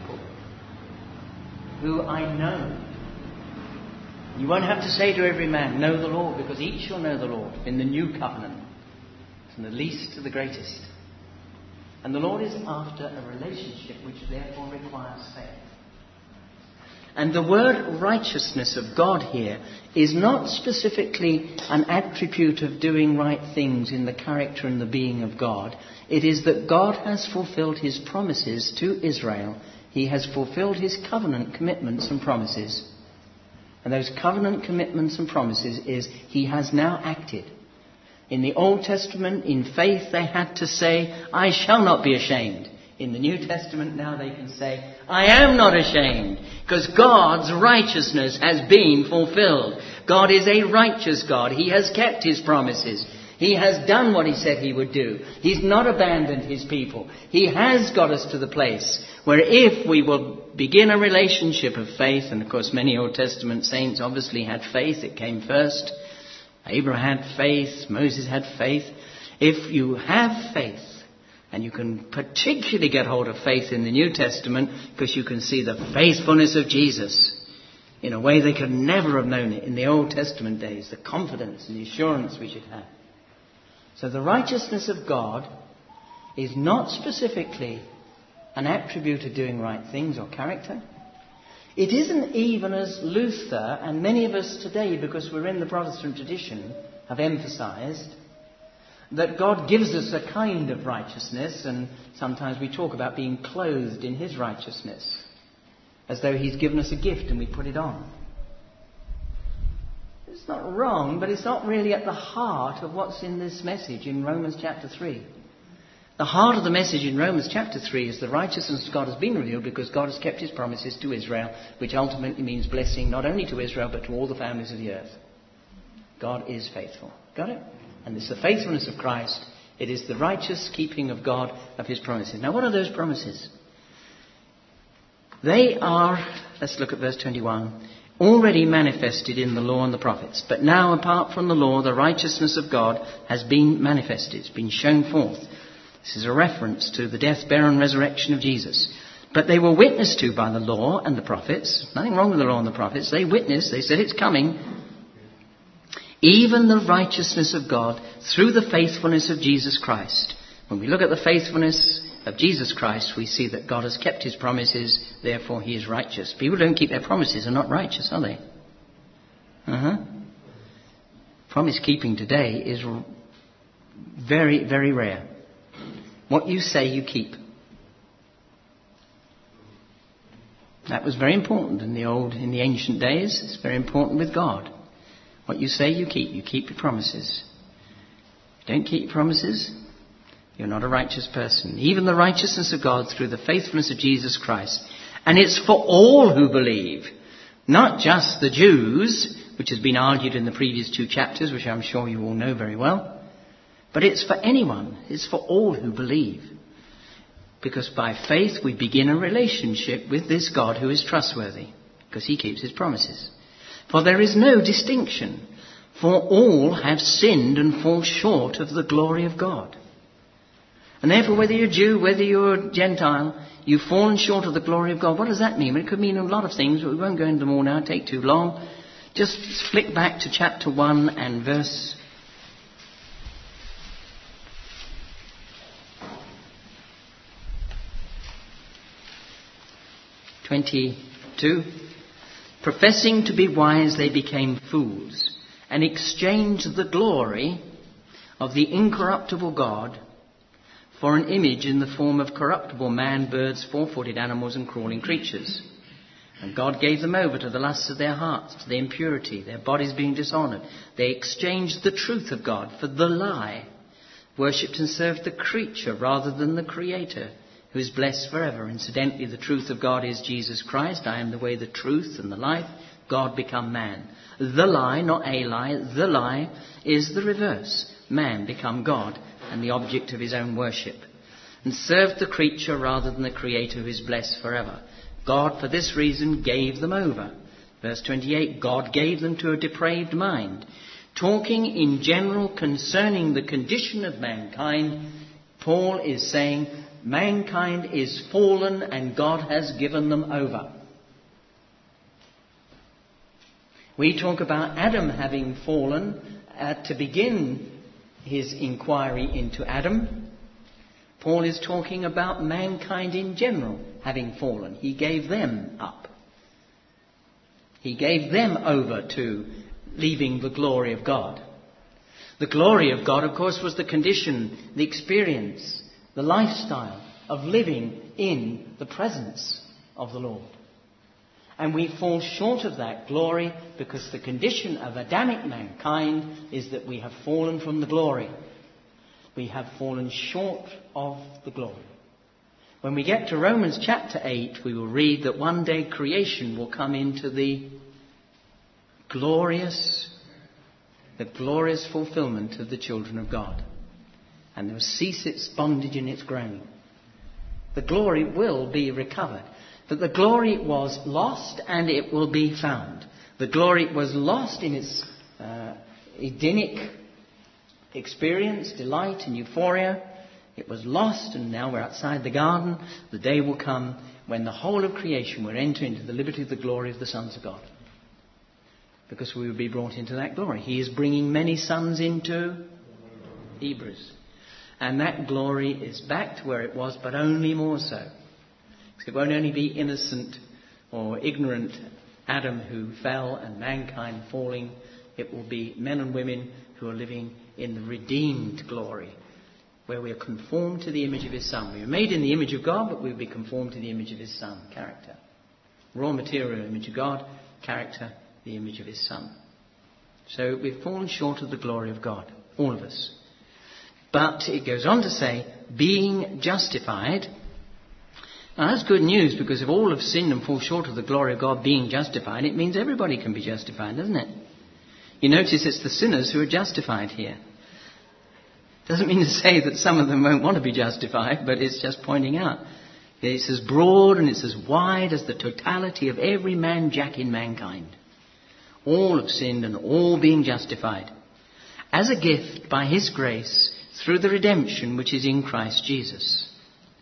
who I know. You won't have to say to every man, know the Lord, because each shall know the Lord in the new covenant, from the least to the greatest. And the Lord is after a relationship which therefore requires faith. And the word righteousness of God here is not specifically an attribute of doing right things in the character and the being of God. It is that God has fulfilled his promises to Israel. He has fulfilled his covenant commitments and promises. And those covenant commitments and promises is he has now acted. In the Old Testament, in faith, they had to say, I shall not be ashamed. In the New Testament, now they can say, I am not ashamed, because God's righteousness has been fulfilled. God is a righteous God. He has kept his promises. He has done what he said he would do. He's not abandoned his people. He has got us to the place where if we will begin a relationship of faith, and of course many Old Testament saints obviously had faith, it came first. Abraham had faith, Moses had faith. If you have faith, and you can particularly get hold of faith in the New Testament because you can see the faithfulness of Jesus in a way they could never have known it in the Old Testament days, the confidence and the assurance we should have. So the righteousness of God is not specifically an attribute of doing right things or character. It isn't even as Luther and many of us today, because we're in the Protestant tradition, have emphasized, that God gives us a kind of righteousness, and sometimes we talk about being clothed in his righteousness, as though he's given us a gift and we put it on. It's not wrong, but it's not really at the heart of what's in this message in Romans chapter three. The heart of the message in Romans chapter three is the righteousness of God has been revealed because God has kept his promises to Israel, which ultimately means blessing not only to Israel but to all the families of the earth. God is faithful. Got it? And it's the faithfulness of Christ. It is the righteous keeping of God of his promises. Now, what are those promises? They are, let's look at verse twenty-one, already manifested in the law and the prophets. But now, apart from the law, the righteousness of God has been manifested. It's been shown forth. This is a reference to the death, burial and resurrection of Jesus. But they were witnessed to by the law and the prophets. Nothing wrong with the law and the prophets. They witnessed. They said it's coming. Even the righteousness of God through the faithfulness of Jesus Christ. When we look at the faithfulness of Jesus Christ, we see that God has kept his promises, therefore he is righteous. People who don't keep their promises are not righteous, are they? Uh-huh. Promise keeping today is very, very rare. What you say, you keep. That was very important in the old, in the ancient days. It's very important with God. What you say, you keep. You keep your promises. If you don't keep your promises, you're not a righteous person. Even the righteousness of God through the faithfulness of Jesus Christ. And it's for all who believe. Not just the Jews, which has been argued in the previous two chapters, which I'm sure you all know very well. But it's for anyone. It's for all who believe. Because by faith we begin a relationship with this God who is trustworthy. Because he keeps his promises. For there is no distinction. For all have sinned and fall short of the glory of God. And therefore, whether you're Jew, whether you're Gentile, you've fallen short of the glory of God. What does that mean? Well, it could mean a lot of things, but we won't go into them all now. It'll take too long. Just flick back to chapter one and verse twenty-two. Professing to be wise, they became fools, and exchanged the glory of the incorruptible God for an image in the form of corruptible man, birds, four-footed animals, and crawling creatures. And God gave them over to the lusts of their hearts, to their impurity, their bodies being dishonoured. They exchanged the truth of God for the lie, worshipped and served the creature rather than the Creator, who is blessed forever. Incidentally, the truth of God is Jesus Christ. I am the way, the truth, and the life. God become man. The lie, not a lie, the lie is the reverse. Man become God and the object of his own worship. And served the creature rather than the Creator, who is blessed forever. God, for this reason, gave them over. Verse twenty-eight, God gave them to a depraved mind. Talking in general concerning the condition of mankind, Paul is saying, mankind is fallen and God has given them over. We talk about Adam having fallen uh, to begin his inquiry into Adam. Paul is talking about mankind in general having fallen. He gave them up. He gave them over to leaving the glory of God. The glory of God, of course, was the condition, the experience, the lifestyle of living in the presence of the Lord. And we fall short of that glory because the condition of Adamic mankind is that we have fallen from the glory. We have fallen short of the glory. When we get to Romans chapter eight, we will read that one day creation will come into the glorious, the glorious fulfillment of the children of God. And they will cease its bondage and its groaning. The glory will be recovered. But the glory was lost and it will be found. The glory was lost in its uh, Edenic experience, delight and euphoria. It was lost and now we're outside the garden. The day will come when the whole of creation will enter into the liberty of the glory of the sons of God. Because we will be brought into that glory. He is bringing many sons into Hebrews. And that glory is back to where it was, but only more so. It won't only be innocent or ignorant Adam who fell and mankind falling. It will be men and women who are living in the redeemed glory, where we are conformed to the image of his Son. We are made in the image of God, but we will be conformed to the image of his Son, character. Raw material, image of God, character, the image of his Son. So we've fallen short of the glory of God, all of us. But it goes on to say, being justified. Now that's good news, because if all have sinned and fall short of the glory of God being justified, it means everybody can be justified, doesn't it? You notice it's the sinners who are justified here. Doesn't mean to say that some of them won't want to be justified, but it's just pointing out. It's as broad and it's as wide as the totality of every man jack in mankind. All have sinned and all being justified as a gift by his grace through the redemption which is in Christ Jesus.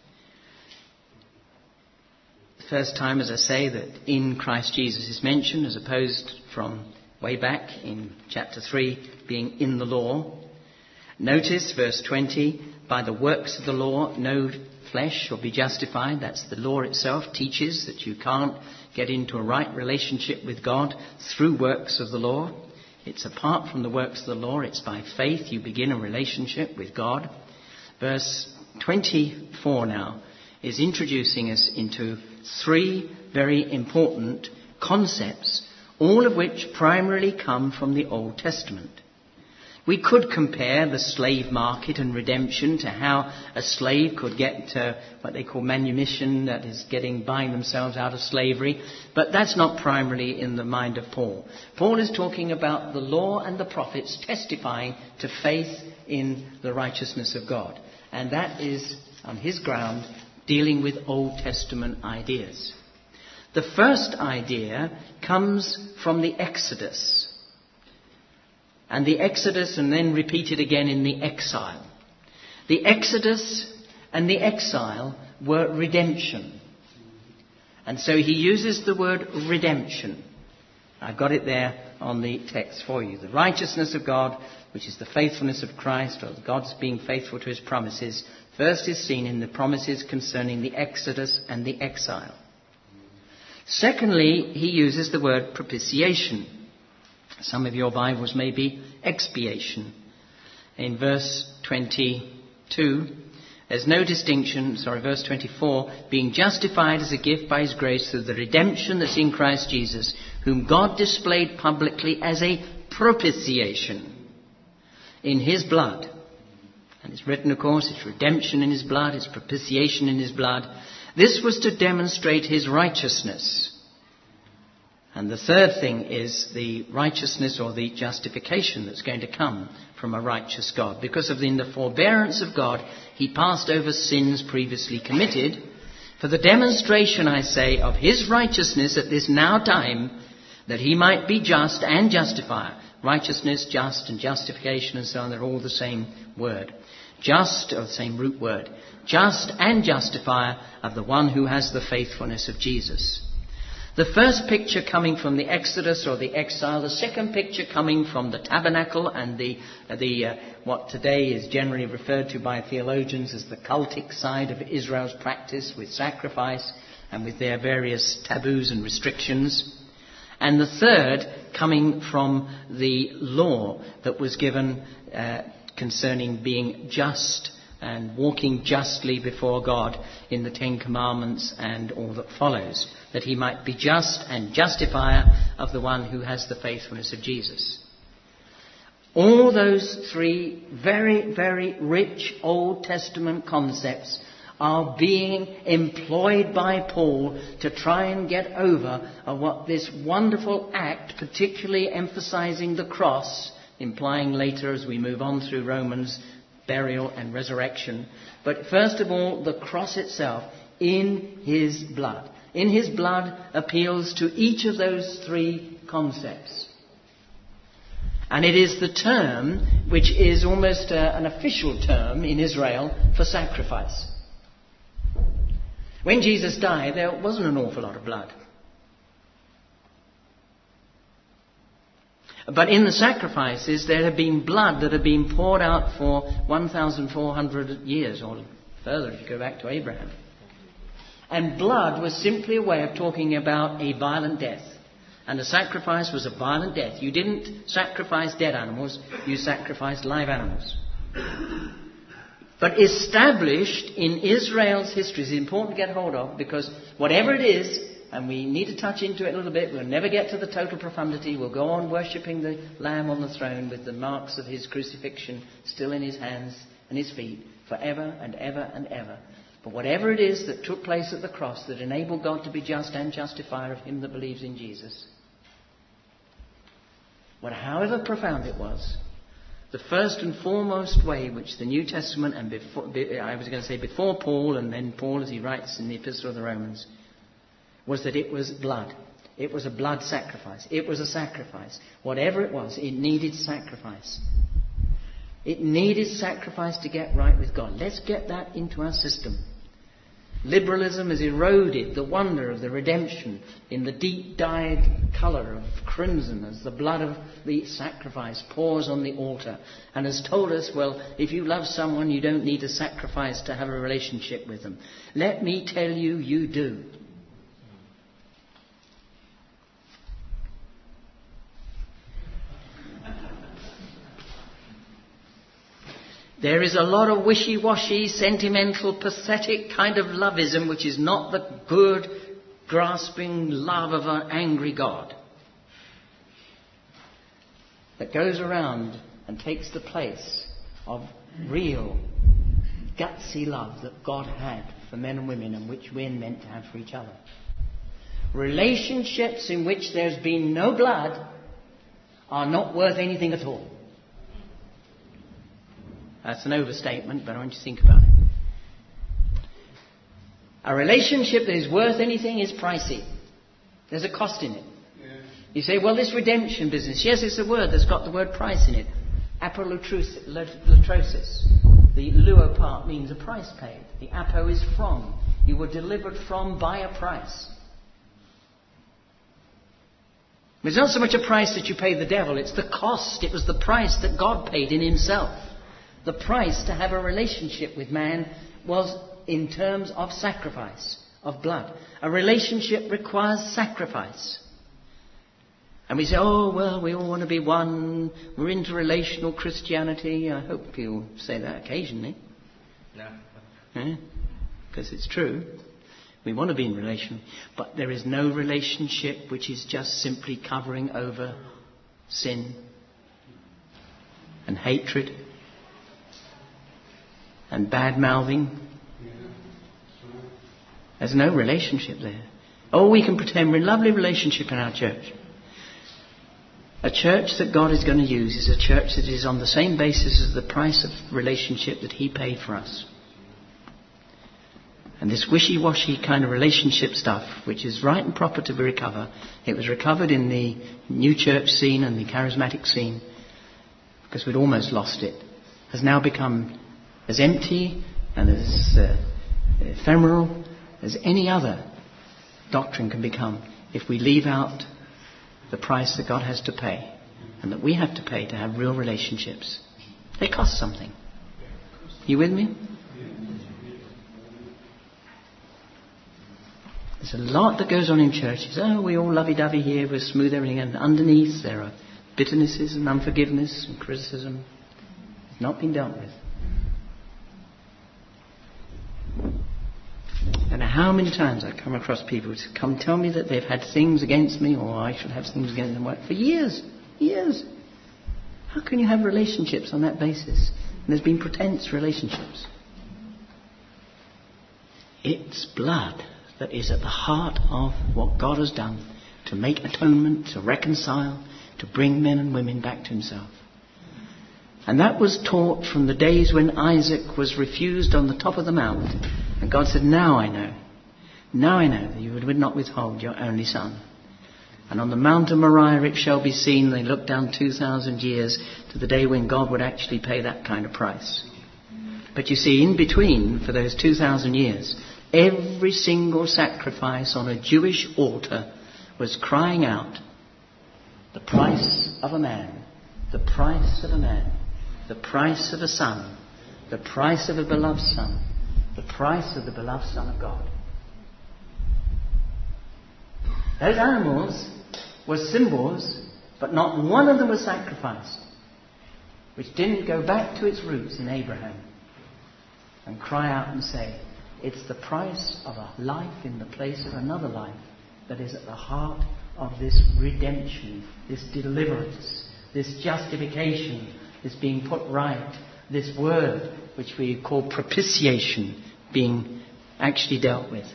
The first time, as I say, that in Christ Jesus is mentioned, as opposed from way back in chapter three being in the law. Notice verse twenty, by the works of the law no flesh shall be justified. That's the law itself teaches that you can't get into a right relationship with God through works of the law. It's apart from the works of the law. It's by faith you begin a relationship with God. Verse twenty-four now is introducing us into three very important concepts, all of which primarily come from the Old Testament. We could compare the slave market and redemption to how a slave could get uh, what they call manumission, that is getting, buying themselves out of slavery. But that's not primarily in the mind of Paul. Paul is talking about the law and the prophets testifying to faith in the righteousness of God. And that is, on his ground, dealing with Old Testament ideas. The first idea comes from the Exodus. And the Exodus, and then repeated again in the exile. The Exodus and the exile were redemption. And so he uses the word redemption. I've got it there on the text for you. The righteousness of God, which is the faithfulness of Christ, or God's being faithful to his promises, first is seen in the promises concerning the Exodus and the exile. Secondly, he uses the word propitiation. Some of your Bibles may be expiation. In verse twenty-two, there's no distinction, sorry, verse twenty-four, being justified as a gift by his grace through the redemption that's in Christ Jesus, whom God displayed publicly as a propitiation in his blood. And it's written, of course, it's redemption in his blood, it's propitiation in his blood. This was to demonstrate his righteousness. And the third thing is the righteousness or the justification that's going to come from a righteous God. Because of in the forbearance of God, he passed over sins previously committed for the demonstration, I say, of his righteousness at this now time, that he might be just and justifier. Righteousness, just, and justification and so on, they're all the same word. Just, or the same root word. Just and justifier of the one who has the faithfulness of Jesus. The first picture coming from the Exodus or the exile, the second picture coming from the tabernacle and the the uh, what today is generally referred to by theologians as the cultic side of Israel's practice with sacrifice and with their various taboos and restrictions. And the third coming from the law that was given uh, concerning being just and walking justly before God in the Ten Commandments and all that follows, that he might be just and justifier of the one who has the faithfulness of Jesus. All those three very, very rich Old Testament concepts are being employed by Paul to try and get over what this wonderful act, particularly emphasizing the cross, implying later as we move on through Romans, burial and resurrection. But first of all, the cross itself in his blood. In his blood appeals to each of those three concepts. And it is the term which is almost a, an official term in Israel for sacrifice. When Jesus died, there wasn't an awful lot of blood. But in the sacrifices, there had been blood that had been poured out for one thousand four hundred years, or further if you go back to Abraham. And blood was simply a way of talking about a violent death. And a sacrifice was a violent death. You didn't sacrifice dead animals, you sacrificed live animals. But established in Israel's history is important to get hold of, because whatever it is, and we need to touch into it a little bit, we'll never get to the total profundity. We'll go on worshipping the Lamb on the throne with the marks of his crucifixion still in his hands and his feet forever and ever and ever. But whatever it is that took place at the cross that enabled God to be just and justifier of him that believes in Jesus, what, however profound it was, the first and foremost way which the New Testament, and before, I was going to say before Paul, and then Paul as he writes in the Epistle of the Romans, was that it was blood. It was a blood sacrifice. It was a sacrifice. Whatever it was, it needed sacrifice. It needed sacrifice to get right with God. Let's get that into our system. Liberalism has eroded the wonder of the redemption in the deep-dyed colour of crimson as the blood of the sacrifice pours on the altar, and has told us, well, if you love someone, you don't need a sacrifice to have a relationship with them. Let me tell you, you do. There is a lot of wishy-washy, sentimental, pathetic kind of loveism which is not the good, grasping love of an angry God, that goes around and takes the place of real, gutsy love that God had for men and women, and which we're meant to have for each other. Relationships in which there's been no blood are not worth anything at all. That's an overstatement, but I want you to think about it. A relationship that is worth anything is pricey. There's a cost in it. Yeah. You say, well, this redemption business, yes, it's a word that's got the word price in it. Apolutrosis. The luo part means a price paid. The apo is from. You were delivered from by a price. It's not so much a price that you pay the devil, it's the cost. It was the price that God paid in himself. The price to have a relationship with man was in terms of sacrifice, of blood. A relationship requires sacrifice. And we say, oh, well, we all want to be one. We're into relational Christianity. I hope you'll say that occasionally. No. Yeah? Because it's true. We want to be in relation. But there is no relationship which is just simply covering over sin and hatred and bad-mouthing. There's no relationship there. Oh, we can pretend we're in a lovely relationship in our church. A church that God is going to use is a church that is on the same basis as the price of relationship that he paid for us. And this wishy-washy kind of relationship stuff, which is right and proper to be recovered, it was recovered in the new church scene and the charismatic scene, because we'd almost lost it, has now become as empty and as uh, ephemeral as any other doctrine can become if we leave out the price that God has to pay and that we have to pay to have real relationships. They cost something. You with me? There's a lot that goes on in churches. Oh, we all lovey-dovey here, we're smooth everything, and underneath there are bitternesses and unforgiveness and criticism. It's not been dealt with. And how many times I come across people who come tell me that they've had things against me, or I should have things against them for years, years. How can you have relationships on that basis? And there's been pretense relationships. It's blood that is at the heart of what God has done to make atonement, to reconcile, to bring men and women back to himself. And that was taught from the days when Isaac was refused on the top of the mount. And God said, now I know. Now I know that you would not withhold your only son. And on the Mount of Moriah it shall be seen, they look down two thousand years to the day when God would actually pay that kind of price. But you see, in between, for those two thousand years, every single sacrifice on a Jewish altar was crying out The price of a man. The price of a man. The price of a son. The price of a beloved son. The price of the beloved Son of God. Those animals were symbols, but not one of them was sacrificed, which didn't go back to its roots in Abraham and cry out and say, it's the price of a life in the place of another life that is at the heart of this redemption, this deliverance, this justification, this being put right, this word which we call propitiation being actually dealt with.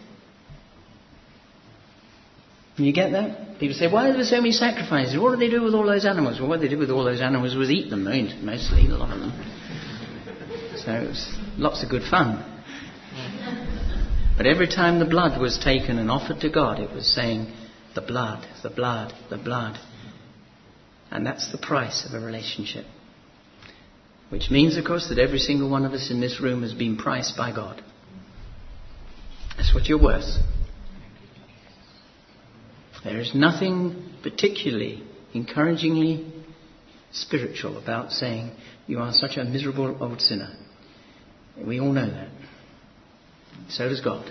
Can you get that? People say, why are there so many sacrifices? What do they do with all those animals? Well, what they did with all those animals was eat them, mostly, a lot of them. So it was lots of good fun. But every time the blood was taken and offered to God, it was saying, the blood, the blood, the blood. And that's the price of a relationship. Which means, of course, that every single one of us in this room has been priced by God. That's what you're worth. There is nothing particularly encouragingly spiritual about saying you are such a miserable old sinner. We all know that. So does God.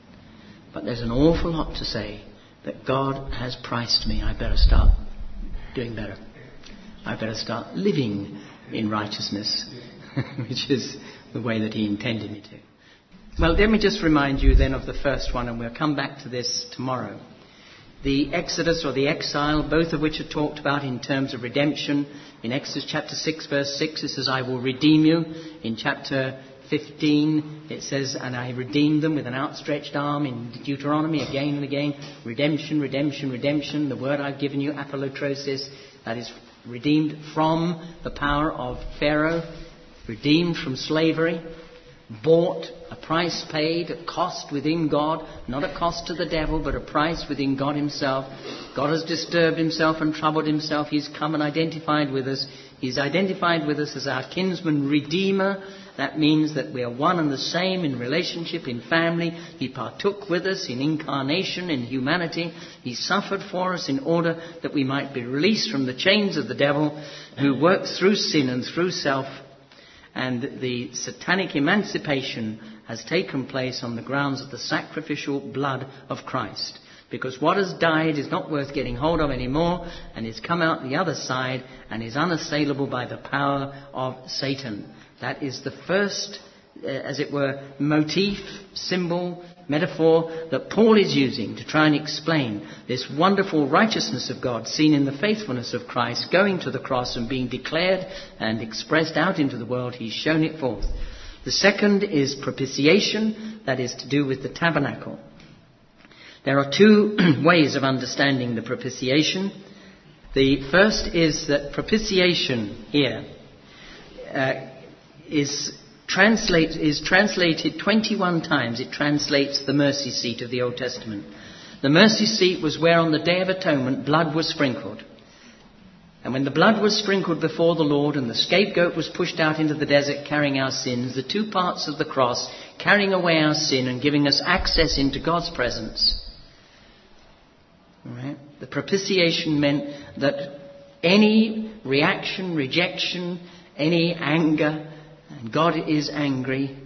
But there's an awful lot to say that God has priced me. I better start doing better. I better start living in righteousness, which is the way that He intended me to. Well, let me just remind you then of the first one, and we'll come back to this tomorrow. The Exodus or the exile, both of which are talked about in terms of redemption. In Exodus chapter six, verse six, it says, I will redeem you. In chapter fifteen, it says, and I redeemed them with an outstretched arm. In Deuteronomy, again and again, redemption, redemption, redemption. The word I've given you, apollotrosis, that is redeemed from the power of Pharaoh, redeemed from slavery, bought, a price paid, a cost within God, not a cost to the devil, but a price within God Himself. God has disturbed Himself and troubled Himself. He's come and identified with us. He's identified with us as our kinsman redeemer. That means that we are one and the same in relationship, in family. He partook with us in incarnation, in humanity. He suffered for us in order that we might be released from the chains of the devil who works through sin and through self. And the satanic emancipation has taken place on the grounds of the sacrificial blood of Christ. Because what has died is not worth getting hold of anymore, and is come out the other side and is unassailable by the power of Satan. That is the first, uh, as it were, motif, symbol, metaphor that Paul is using to try and explain this wonderful righteousness of God seen in the faithfulness of Christ going to the cross and being declared and expressed out into the world. He's shown it forth. The second is propitiation, that is to do with the tabernacle. There are two ways of understanding the propitiation. The first is that propitiation here uh, is translate, is translated twenty-one times. It translates the mercy seat of the Old Testament. The mercy seat was where on the Day of Atonement blood was sprinkled. And when the blood was sprinkled before the Lord and the scapegoat was pushed out into the desert carrying our sins, the two parts of the cross carrying away our sin and giving us access into God's presence. All right? The propitiation meant that any reaction, rejection, any anger, and God is angry.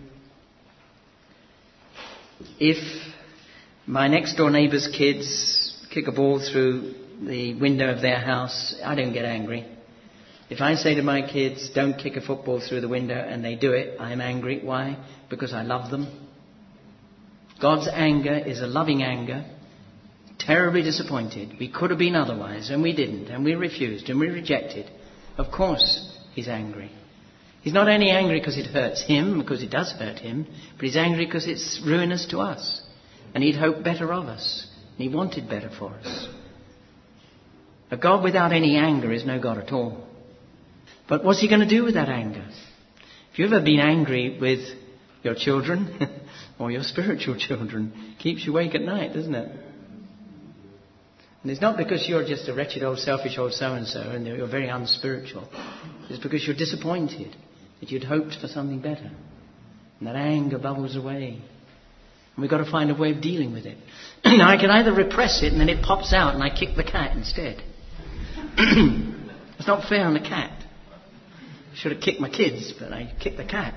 If my next door neighbour's kids kick a ball through the window of their house, I don't get angry. If I say to my kids, don't kick a football through the window, and they do it, I'm angry. Why? Because I love them. God's anger is a loving anger. Terribly disappointed. We could have been otherwise, and we didn't, and we refused, and we rejected. Of course He's angry. He's not only angry because it hurts Him, because it does hurt Him, but He's angry because it's ruinous to us. And He'd hoped better of us. And He wanted better for us. A God without any anger is no God at all. But what's He going to do with that anger? If you've ever been angry with your children, or your spiritual children, it keeps you awake at night, doesn't it? And it's not because you're just a wretched old selfish old so-and-so and you're very unspiritual. It's because you're disappointed that you'd hoped for something better. And that anger bubbles away. And we've got to find a way of dealing with it. Now I can either repress it and then it pops out and I kick the cat instead. It's not fair on the cat. I should have kicked my kids, but I kicked the cat.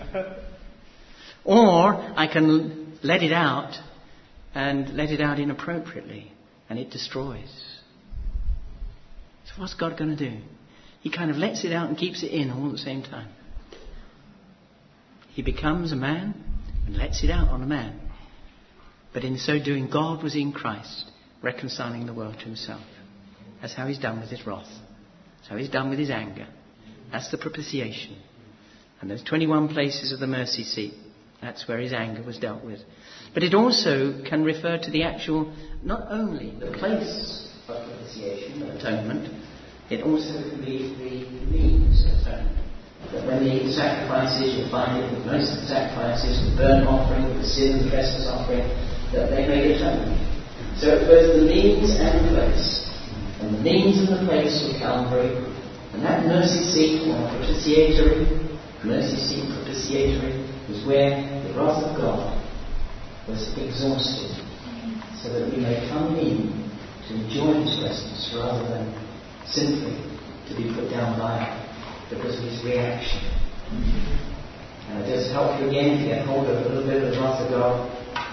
Or I can let it out and let it out inappropriately, and it destroys. So what's God going to do? He kind of lets it out and keeps it in all at the same time. He becomes a man and lets it out on a man. But in so doing, God was in Christ, reconciling the world to himself. That's how he's done with his wrath. That's how he's done with his anger. That's the propitiation. And those twenty-one places of the mercy seat, that's where his anger was dealt with. But it also can refer to the actual, not only the place of propitiation, of atonement, it also can be the means of atonement. That when the sacrifices, you'll find it with most of the sacrifices, the burnt offering, the sin and the trespass offering, that they made atonement. So it's both the means and the place. And the means and the place were Calvary. And that mercy seat, or propitiatory, mercy seat propitiatory, was where the wrath of God was exhausted, so that we may come in to enjoy his presence rather than simply to be put down by it because of his reaction. And it does help you again to get hold of a little bit of the wrath of God.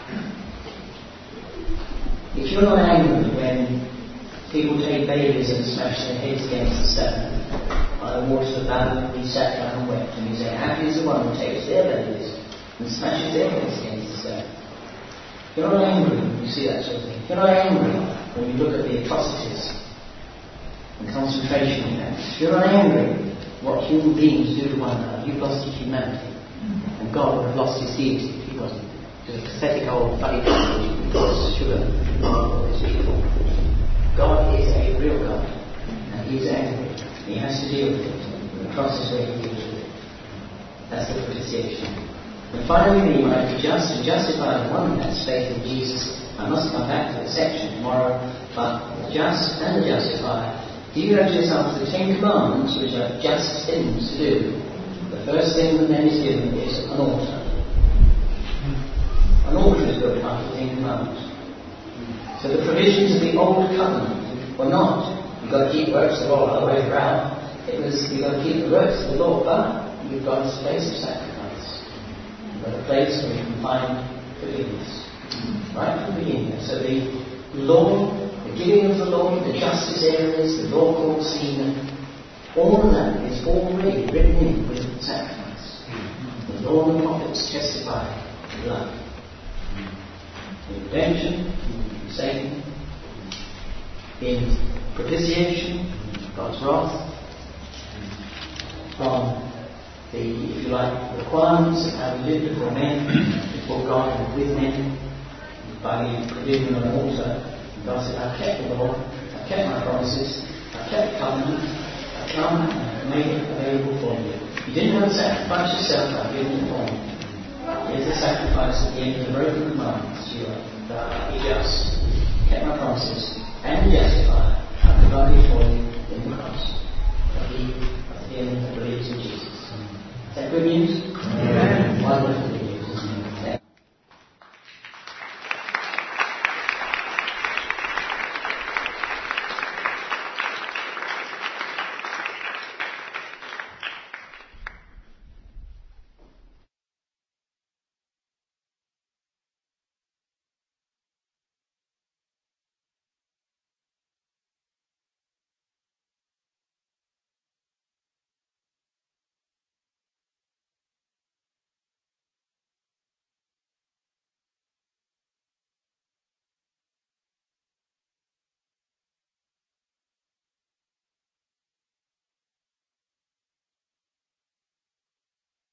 If you're not angry when people take babies and smash their heads against the stone, by the waters of battle, we sat down and wept, and we say, happy is the one who takes their babies and smashes their heads against the stone. If you're not angry when you see that sort of thing, if you're not angry when you look at the atrocities and concentration camps, if you're not angry what human beings do to one another, you've lost your humanity. And God would have lost his deity if he wasn't. Just a pathetic old funny language because sugar is people. God is a real God, and he is angry. He has to deal with it. The process where he deals with it. That's the propitiation. And finally, we might be just and justified. One that's faith in Jesus. I must come back to the section tomorrow, but the just and the justified. Do you notice after the Ten Commandments, which are just things to do, the first thing that then is given is an altar. An altar is built after the Ten Commandments. So the provisions of the Old Covenant were not, you've got to keep works of the law all the way around. It was, you've got to keep the works of the law, but you've got a place of sacrifice. You've got a place where you can find forgiveness. Right from the beginning. So the law, the giving of the law, the justice areas, the law court scene, all of that is already written in with sacrifice. The law and the prophets testify to blood. In redemption, in saving, in propitiation, God's wrath, from the, if you like, requirements of how we live before men, before God and with men, by the provision of an altar. God said, I've kept the law, I've kept my promises, I've kept the covenant, I've come and I've made it available for you. You didn't have to sacrifice yourself, I've given it for you. Here's the sacrifice at the end of the broken commandments. You are be just, kept my promises, and